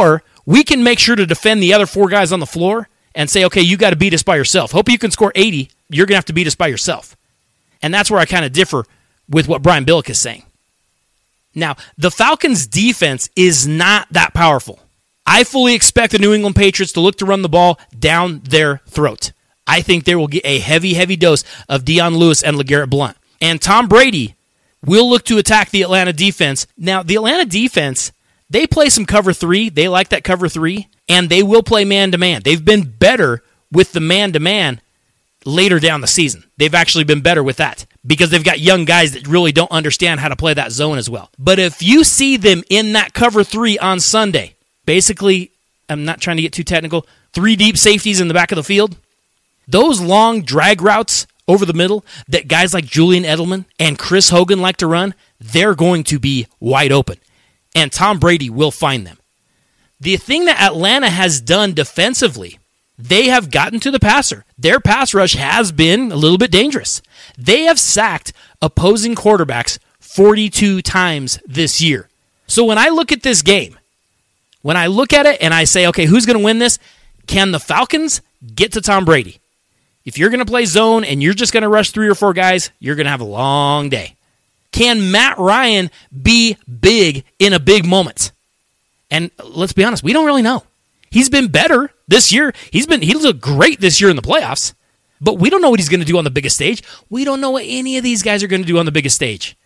we can make sure to defend the other 4 guys on the floor and say, okay, you got to beat us by yourself. Hope you can score 80. You're going to have to beat us by yourself. And that's where I kind of differ with what Brian Billick is saying. Now, the Falcons' defense is not that powerful. I fully expect the New England Patriots to look to run the ball down their throat. I think they will get a heavy, heavy dose of Dion Lewis and LeGarrette Blount. And Tom Brady will look to attack the Atlanta defense. Now, the Atlanta defense, they play some cover 3. They like that cover 3, and they will play man-to-man. They've been better with the man-to-man later down the season. They've actually been better with that because they've got young guys that really don't understand how to play that zone as well. But if you see them in that cover 3 on Sunday, basically, I'm not trying to get too technical, 3 deep safeties in the back of the field, those long drag routes over the middle that guys like Julian Edelman and Chris Hogan like to run, they're going to be wide open. And Tom Brady will find them. The thing that Atlanta has done defensively, they have gotten to the passer. Their pass rush has been a little bit dangerous. They have sacked opposing quarterbacks 42 times this year. So when I look at this game, when I look at it and I say, okay, who's going to win this? Can the Falcons get to Tom Brady? If you're going to play zone and you're just going to rush 3 or 4 guys, you're going to have a long day. Can Matt Ryan be big in a big moment? And let's be honest, we don't really know. He's been better this year. He looked great this year in the playoffs. But we don't know what he's going to do on the biggest stage. We don't know what any of these guys are going to do on the biggest stage.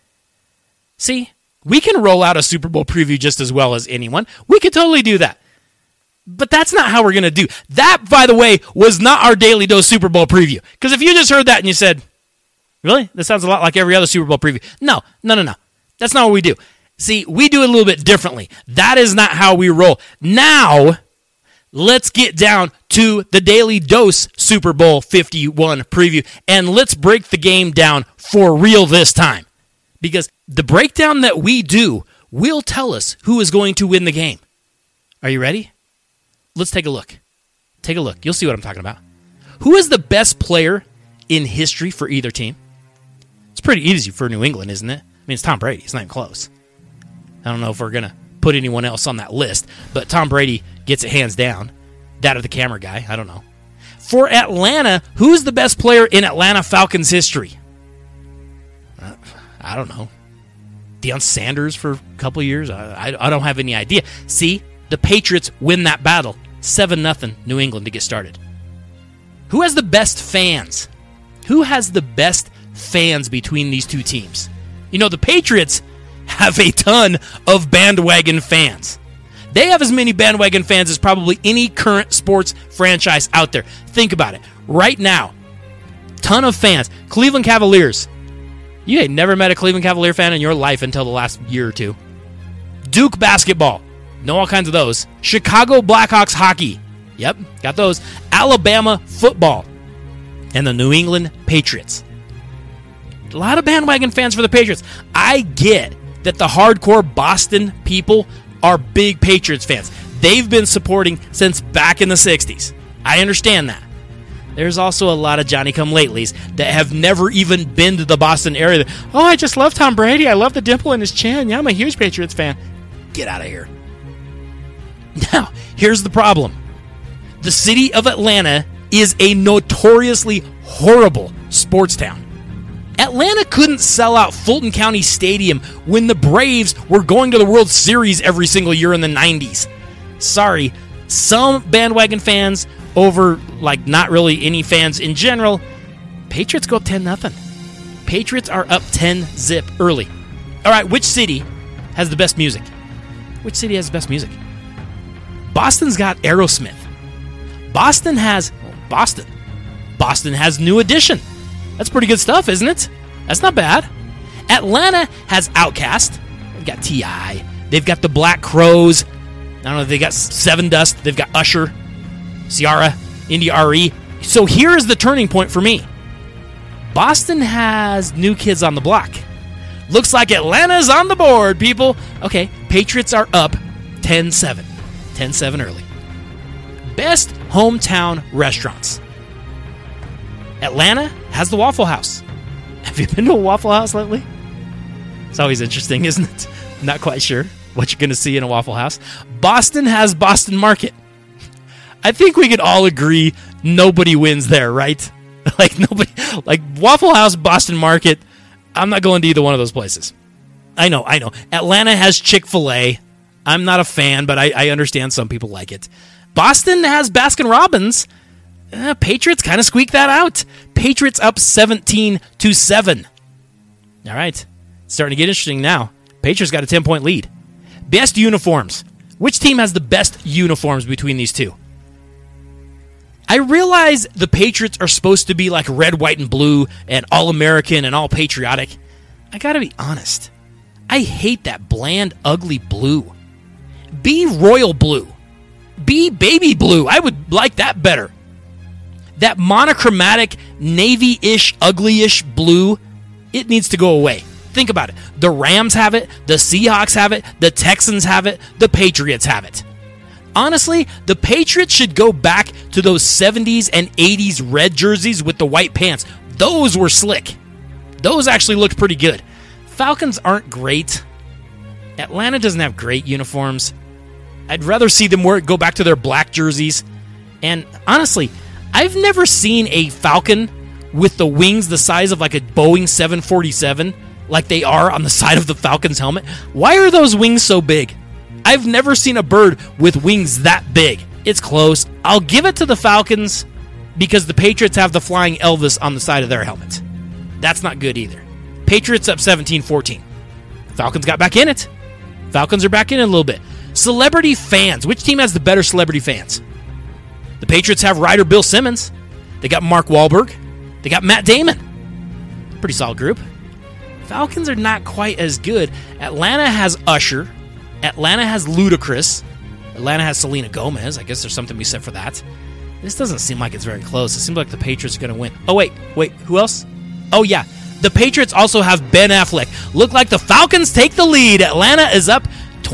See, we can roll out a Super Bowl preview just as well as anyone. We could totally do that. But that's not how we're going to do. That, by the way, was not our Daily Dose Super Bowl preview. Because if you just heard that and you said, really? That sounds a lot like every other Super Bowl preview. No. That's not what we do. See, we do it a little bit differently. That is not how we roll. Now, let's get down to the Daily Dose Super Bowl 51 preview. And let's break the game down for real this time. Because the breakdown that we do will tell us who is going to win the game. Are you ready? Let's take a look. Take a look. You'll see what I'm talking about. Who is the best player in history for either team? It's pretty easy for New England, isn't it? I mean, it's Tom Brady. It's not even close. I don't know if we're going to put anyone else on that list, but Tom Brady gets it hands down. That or the camera guy. I don't know. For Atlanta, who's the best player in Atlanta Falcons history? I don't know. Deion Sanders for a couple of years? I don't have any idea. See, the Patriots win that battle. 7-0 New England to get started. Who has the best fans? Who has the best fans between these two teams? You know, the Patriots have a ton of bandwagon fans. They have as many bandwagon fans as probably any current sports franchise out there. Think about it. Right now, ton of fans. Cleveland Cavaliers. You ain't never met a Cleveland Cavalier fan in your life until the last year or two. Duke basketball. Know all kinds of those. Chicago Blackhawks hockey. Yep, got those. Alabama football. And the New England Patriots. A lot of bandwagon fans for the Patriots. I get that the hardcore Boston people are big Patriots fans. They've been supporting since back in the 60s. I understand that. There's also a lot of Johnny-come-latelys that have never even been to the Boston area. Oh, I just love Tom Brady. I love the dimple in his chin. Yeah, I'm a huge Patriots fan. Get out of here. Now, here's the problem. The city of Atlanta is a notoriously horrible sports town. Atlanta couldn't sell out Fulton County Stadium when the Braves were going to the World Series every single year in the 90s. Sorry, some bandwagon fans over, like, not really any fans in general. Patriots go up 10-0. Patriots are up 10-zip early. All right, which city has the best music? Which city has the best music? Boston's got Aerosmith. Boston has New Edition. That's pretty good stuff, isn't it? That's not bad. Atlanta has Outkast. They've got T.I. They've got the Black Crowes. I don't know, they got Seven Dust. They've got Usher, Ciara, India R.E. So here's the turning point for me. Boston has New Kids on the Block. Looks like Atlanta's on the board, people. Okay, Patriots are up 10-7. 10-7 early. Best hometown restaurants. Atlanta has the Waffle House. Have you been to a Waffle House lately? It's always interesting, isn't it? Not quite sure. what you're going to see in a Waffle House. Boston has Boston Market. I think we could all agree nobody wins there, right? Nobody, Waffle House, Boston Market, I'm not going to either one of those places. I know. Atlanta has Chick-fil-A. I'm not a fan, but I understand some people like it. Boston has Baskin-Robbins. Patriots kind of squeaked that out. Patriots up 17-7. All right. Starting to get interesting now. Patriots got a 10-point lead. Best uniforms. Which team has the best uniforms between these two? I realize the Patriots are supposed to be like red, white, and blue and all-American and all-patriotic. I gotta be honest. I hate that bland, ugly blue. Be royal blue. Be baby blue. I would like that better. That monochromatic, navy-ish, ugly-ish blue, it needs to go away. Think about it. The Rams have it. The Seahawks have it. The Texans have it. The Patriots have it. Honestly, the Patriots should go back to those 70s and 80s red jerseys with the white pants. Those were slick. Those actually looked pretty good. Falcons aren't great. Atlanta doesn't have great uniforms. I'd rather see them go back to their black jerseys. And honestly, I've never seen a Falcon with the wings the size of like a Boeing 747 like they are on the side of the Falcon's helmet. Why are those wings so big? I've never seen a bird with wings that big. It's close. I'll give it to the Falcons because the Patriots have the flying Elvis on the side of their helmet. That's not good either. Patriots up 17-14. Falcons got back in it. Falcons are back in it a little bit. Celebrity fans. Which team has the better celebrity fans? The Patriots have Ryder Bill Simmons. They got Mark Wahlberg. They got Matt Damon. Pretty solid group. Falcons are not quite as good. Atlanta has Usher. Atlanta has Ludacris. Atlanta has Selena Gomez. I guess there's something we said for that. This doesn't seem like it's very close. It seems like the Patriots are going to win. Oh, wait. Who else? Oh, yeah. The Patriots also have Ben Affleck. Look like the Falcons take the lead. Atlanta is up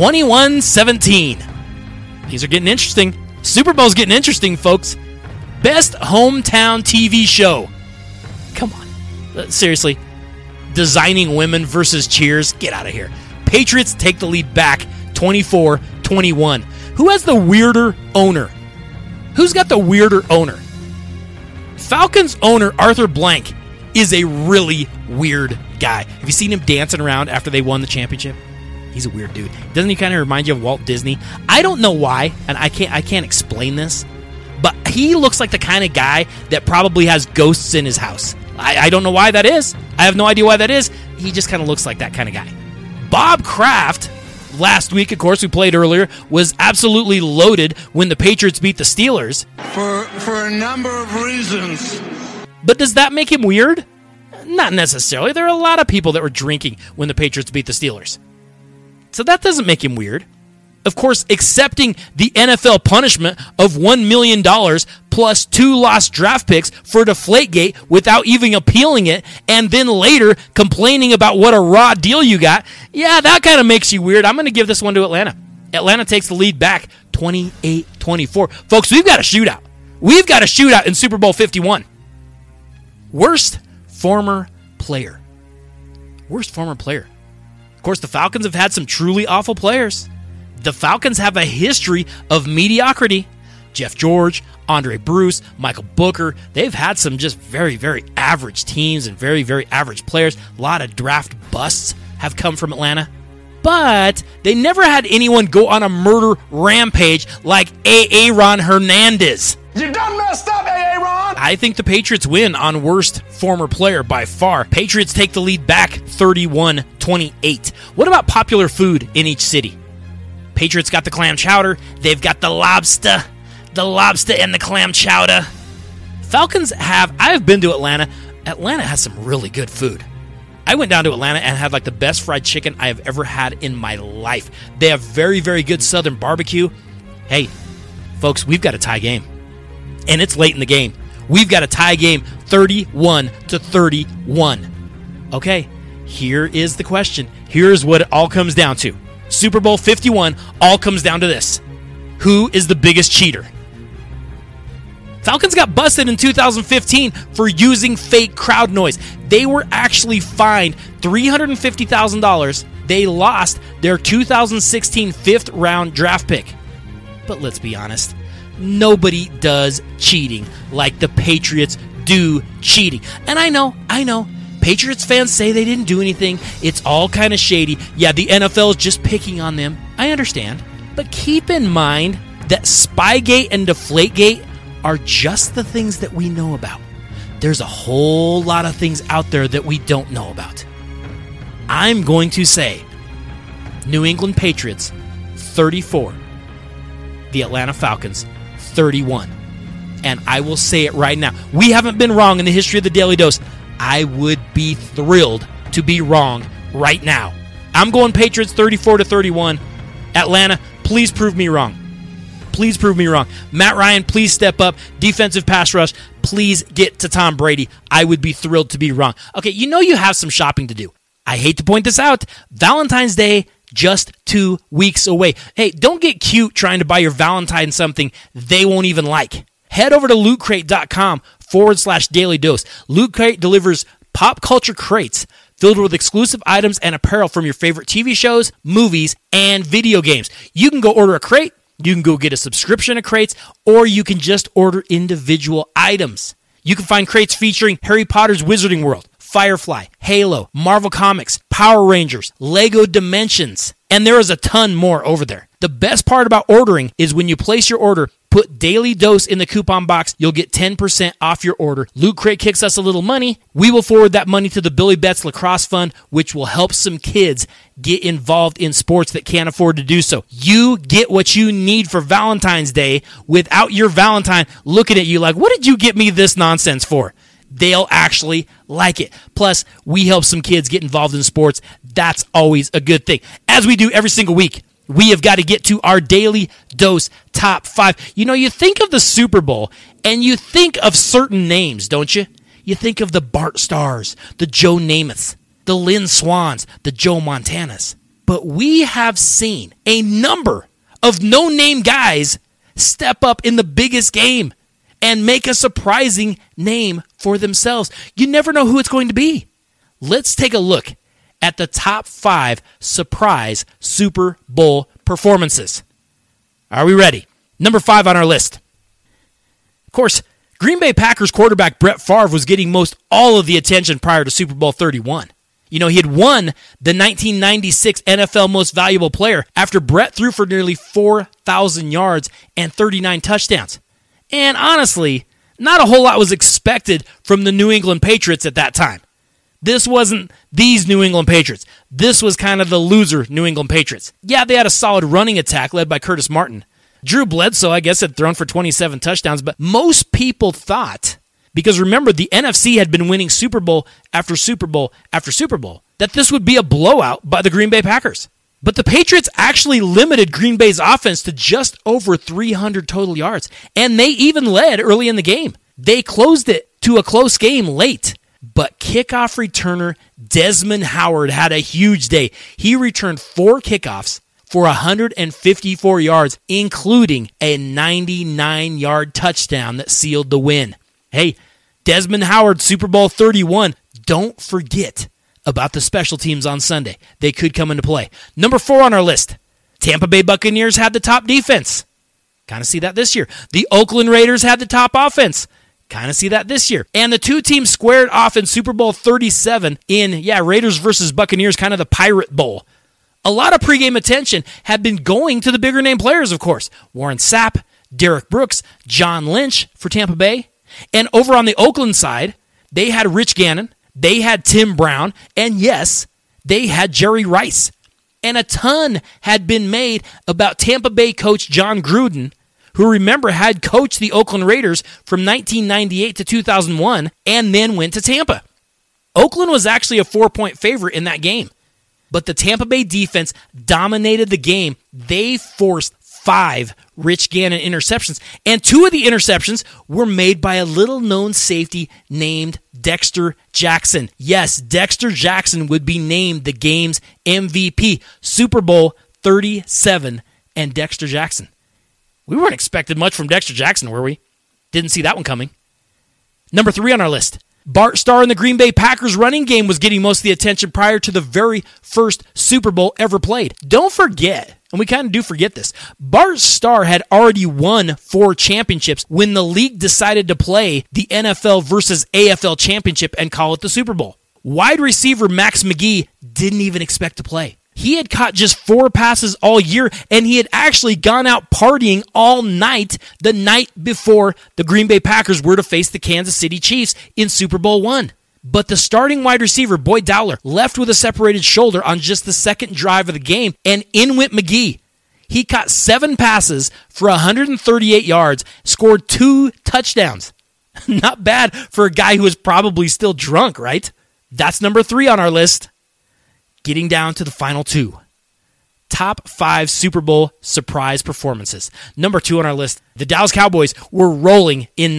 21-17. These are getting interesting. Super Bowl's getting interesting, folks. Best hometown TV show. Come on. Seriously. Designing Women versus Cheers. Get out of here. Patriots take the lead back 24-21. Who has the weirder owner? Who's got the weirder owner? Falcons owner Arthur Blank is a really weird guy. Have you seen him dancing around after they won the championship? He's a weird dude. Doesn't he kind of remind you of Walt Disney? I don't know why, and I can't explain this, but he looks like the kind of guy that probably has ghosts in his house. I don't know why that is. I have no idea why that is. He just kind of looks like that kind of guy. Bob Kraft, last week, of course, we played earlier, was absolutely loaded when the Patriots beat the Steelers.
For a number of reasons.
But does that make him weird? Not necessarily. There are a lot of people that were drinking when the Patriots beat the Steelers. So that doesn't make him weird. Of course, accepting the NFL punishment of $1 million plus 2 lost draft picks for Deflategate without even appealing it, and then later complaining about what a raw deal you got, yeah, that kind of makes you weird. I'm going to give this one to Atlanta. Atlanta takes the lead back 28-24. Folks, we've got a shootout. We've got a shootout in Super Bowl 51. Worst former player. Worst former player. Of course, the Falcons have had some truly awful players. The Falcons have a history of mediocrity. Jeff George, Andre Bruce, Michael Booker, they've had some just very, very average teams and very, very average players. A lot of draft busts have come from Atlanta. But they never had anyone go on a murder rampage like Aaron Hernandez.
You done messed up, Aaron!
I think the Patriots win on worst former player by far. Patriots take the lead back 31-28. What about popular food in each city? Patriots got the clam chowder. They've got the lobster and the clam chowder. Falcons I've been to Atlanta. Atlanta has some really good food. I went down to Atlanta and had like the best fried chicken I have ever had in my life. They have very, very good southern barbecue. Hey, folks, we've got a tie game. And it's late in the game. We've got a tie game 31-31. Okay, here is the question. Here's what it all comes down to. Super Bowl 51 all comes down to this. Who is the biggest cheater? Falcons got busted in 2015 for using fake crowd noise. They were actually fined $350,000 They lost their 2016 fifth-round draft pick. But let's be honest, nobody does cheating like the Patriots do cheating. And I know, Patriots fans say they didn't do anything. It's all kind of shady. Yeah, the NFL is just picking on them. I understand. But keep in mind that Spygate and Deflategate are just the things that we know about. There's a whole lot of things out there that we don't know about. I'm going to say New England Patriots 34, the Atlanta Falcons 31. And I will say it right now. We haven't been wrong in the history of the Daily Dose. I would be thrilled to be wrong right now. I'm going Patriots 34-31. Atlanta, please prove me wrong. Please prove me wrong. Matt Ryan, please step up. Defensive pass rush, please get to Tom Brady. I would be thrilled to be wrong. Okay, you know you have some shopping to do. I hate to point this out. Valentine's Day, just 2 weeks away. Hey, don't get cute trying to buy your Valentine something they won't even like. Head over to lootcrate.com/Daily Dose. Loot Crate delivers pop culture crates filled with exclusive items and apparel from your favorite TV shows, movies, and video games. You can go order a crate, you can go get a subscription of crates, or you can just order individual items. You can find crates featuring Harry Potter's Wizarding World, Firefly, Halo, Marvel Comics, Power Rangers, Lego Dimensions, and there is a ton more over there. The best part about ordering is when you place your order, put Daily Dose in the coupon box, you'll get 10% off your order. Loot Crate kicks us a little money. We will forward that money to the Billy Betts Lacrosse Fund, which will help some kids get involved in sports that can't afford to do so. You get what you need for Valentine's Day without your Valentine looking at you like, what did you get me this nonsense for? They'll actually like it. Plus, we help some kids get involved in sports. That's always a good thing. As we do every single week, we have got to get to our Daily Dose Top 5. You know, you think of the Super Bowl, and you think of certain names, don't you? You think of the Bart Starrs, the Joe Namaths, the Lynn Swans, the Joe Montanas. But we have seen a number of no-name guys step up in the biggest game and make a surprising name for themselves. You never know who it's going to be. Let's take a look at the top 5 surprise Super Bowl performances. Are we ready? Number 5 on our list. Of course, Green Bay Packers quarterback Brett Favre was getting most all of the attention prior to Super Bowl 31. You know, he had won the 1996 NFL Most Valuable Player after Brett threw for nearly 4,000 yards and 39 touchdowns. And honestly, not a whole lot was expected from the New England Patriots at that time. This wasn't these New England Patriots. This was kind of the loser New England Patriots. Yeah, they had a solid running attack led by Curtis Martin. Drew Bledsoe, I guess, had thrown for 27 touchdowns, but most people thought, because remember, the NFC had been winning Super Bowl after Super Bowl after Super Bowl, that this would be a blowout by the Green Bay Packers. But the Patriots actually limited Green Bay's offense to just over 300 total yards, and they even led early in the game. They closed it to a close game late. But kickoff returner Desmond Howard had a huge day. He returned 4 kickoffs for 154 yards, including a 99-yard touchdown that sealed the win. Hey, Desmond Howard, Super Bowl 31. Don't forget about the special teams on Sunday. They could come into play. Number 4 on our list. Tampa Bay Buccaneers had the top defense. Kind of see that this year. The Oakland Raiders had the top offense. Kind of see that this year. And the two teams squared off in Super Bowl 37 in, Raiders versus Buccaneers, kind of the Pirate Bowl. A lot of pregame attention had been going to the bigger name players, of course. Warren Sapp, Derek Brooks, John Lynch for Tampa Bay. And over on the Oakland side, they had Rich Gannon, they had Tim Brown, and yes, they had Jerry Rice. And a ton had been made about Tampa Bay coach John Gruden, who, remember, had coached the Oakland Raiders from 1998 to 2001 and then went to Tampa. Oakland was actually a 4-point favorite in that game, but the Tampa Bay defense dominated the game. They forced 5 Rich Gannon interceptions, and 2 of the interceptions were made by a little-known safety named Dexter Jackson. Yes, Dexter Jackson would be named the game's MVP. Super Bowl 37 and Dexter Jackson. We weren't expecting much from Dexter Jackson, were we? Didn't see that one coming. Number 3 on our list. Bart Starr and the Green Bay Packers running game was getting most of the attention prior to the very first Super Bowl ever played. Don't forget, and we kind of do forget this, Bart Starr had already won 4 championships when the league decided to play the NFL versus AFL championship and call it the Super Bowl. Wide receiver Max McGee didn't even expect to play. He had caught just 4 passes all year, and he had actually gone out partying all night the night before the Green Bay Packers were to face the Kansas City Chiefs in Super Bowl I. But the starting wide receiver, Boyd Dowler, left with a separated shoulder on just the second drive of the game, and in went McGee. He caught 7 passes for 138 yards, scored 2 touchdowns. Not bad for a guy who was probably still drunk, right? That's number 3 on our list. Getting down to the final 2. Top 5 Super Bowl surprise performances. Number 2 on our list, the Dallas Cowboys were rolling in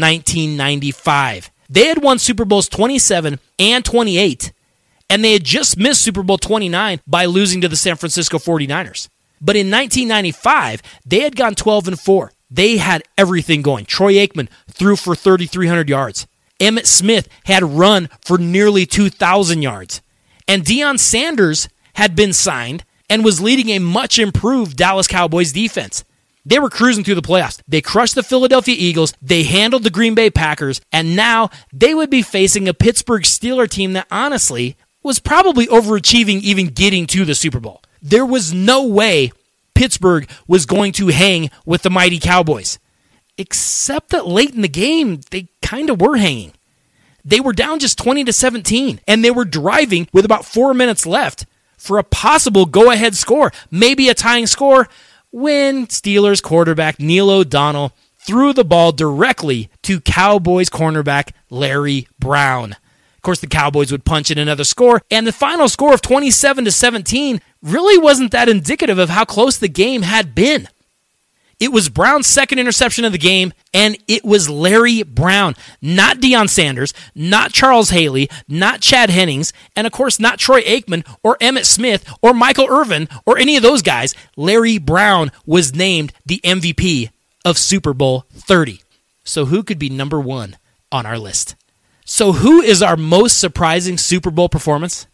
1995. They had won Super Bowls 27 and 28, and they had just missed Super Bowl 29 by losing to the San Francisco 49ers. But in 1995, they had gone 12-4. They had everything going. Troy Aikman threw for 3,300 yards. Emmitt Smith had run for nearly 2,000 yards. And Deion Sanders had been signed and was leading a much improved Dallas Cowboys defense. They were cruising through the playoffs. They crushed the Philadelphia Eagles, they handled the Green Bay Packers, and now they would be facing a Pittsburgh Steelers team that honestly was probably overachieving even getting to the Super Bowl. There was no way Pittsburgh was going to hang with the mighty Cowboys. Except that late in the game, they kind of were hanging. They were down just 20-17, and they were driving with about 4 minutes left for a possible go-ahead score, maybe a tying score, when Steelers quarterback Neil O'Donnell threw the ball directly to Cowboys cornerback Larry Brown. Of course, the Cowboys would punch in another score, and the final score of 27-17 really wasn't that indicative of how close the game had been. It was Brown's second interception of the game, and it was Larry Brown, not Deion Sanders, not Charles Haley, not Chad Hennings, and of course not Troy Aikman or Emmitt Smith or Michael Irvin or any of those guys. Larry Brown was named the MVP of Super Bowl 30. So who could be number 1 on our list? So who is our most surprising Super Bowl performance?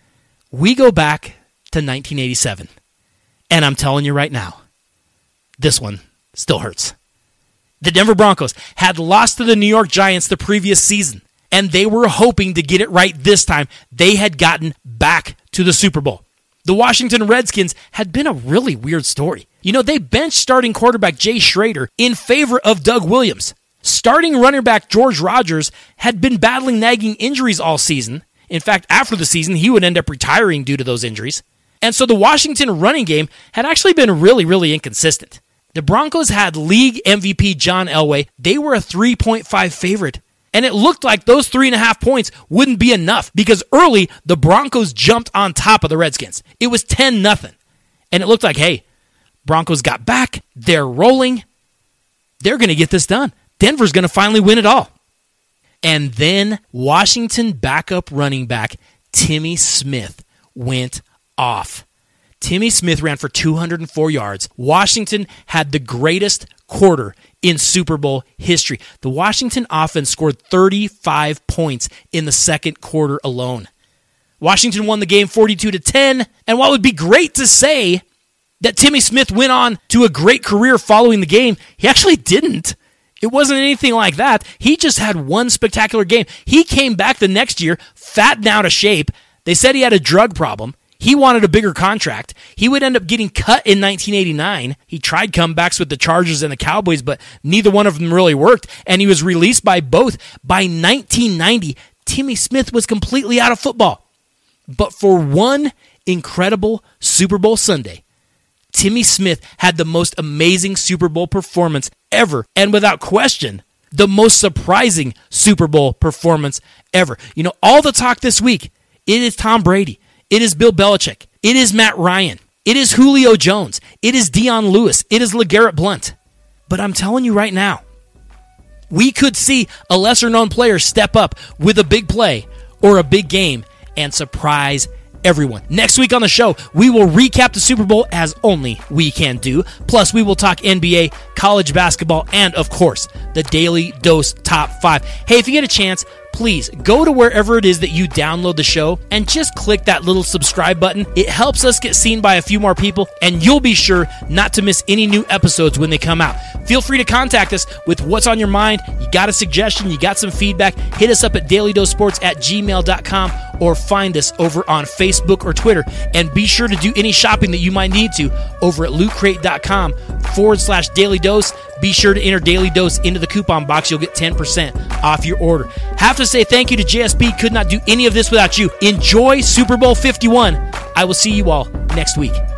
We go back to 1987, and I'm telling you right now, this one still hurts. The Denver Broncos had lost to the New York Giants the previous season, and they were hoping to get it right this time. They had gotten back to the Super Bowl. The Washington Redskins had been a really weird story. You know, they benched starting quarterback Jay Schrader in favor of Doug Williams. Starting running back George Rogers had been battling nagging injuries all season. In fact, after the season, he would end up retiring due to those injuries. And so the Washington running game had actually been really, really inconsistent. The Broncos had league MVP John Elway. They were a 3.5 favorite. And it looked like those 3.5 points wouldn't be enough because early the Broncos jumped on top of the Redskins. It was 10-0. And it looked like, hey, Broncos got back. They're rolling. They're going to get this done. Denver's going to finally win it all. And then Washington backup running back Timmy Smith went off. Timmy Smith ran for 204 yards. Washington had the greatest quarter in Super Bowl history. The Washington offense scored 35 points in the second quarter alone. Washington won the game 42-10, and while it would be great to say that Timmy Smith went on to a great career following the game, he actually didn't. It wasn't anything like that. He just had one spectacular game. He came back the next year, fat and out of shape. They said he had a drug problem. He wanted a bigger contract. He would end up getting cut in 1989. He tried comebacks with the Chargers and the Cowboys, but neither one of them really worked, and he was released by both. By 1990, Timmy Smith was completely out of football. But for one incredible Super Bowl Sunday, Timmy Smith had the most amazing Super Bowl performance ever, and without question, the most surprising Super Bowl performance ever. You know, all the talk this week, it is Tom Brady. It is Bill Belichick. It is Matt Ryan. It is Julio Jones. It is Dion Lewis. It is LeGarrette Blount. But I'm telling you right now, we could see a lesser-known player step up with a big play or a big game and surprise everyone. Next week on the show, we will recap the Super Bowl as only we can do. Plus, we will talk NBA, college basketball, and, of course, the Daily Dose Top 5. Hey, if you get a chance, please go to wherever it is that you download the show and just click that little subscribe button. It helps us get seen by a few more people, and you'll be sure not to miss any new episodes when they come out. Feel free to contact us with what's on your mind. You got a suggestion, you got some feedback, hit us up at dailydosesports@gmail.com or find us over on Facebook or Twitter. And be sure to do any shopping that you might need to over at lootcrate.com/Daily Dose. Be sure to enter Daily Dose into the coupon box. You'll get 10% off your order. Have to say thank you to JSP. Could not do any of this without you. Enjoy Super Bowl 51. I will see you all next week.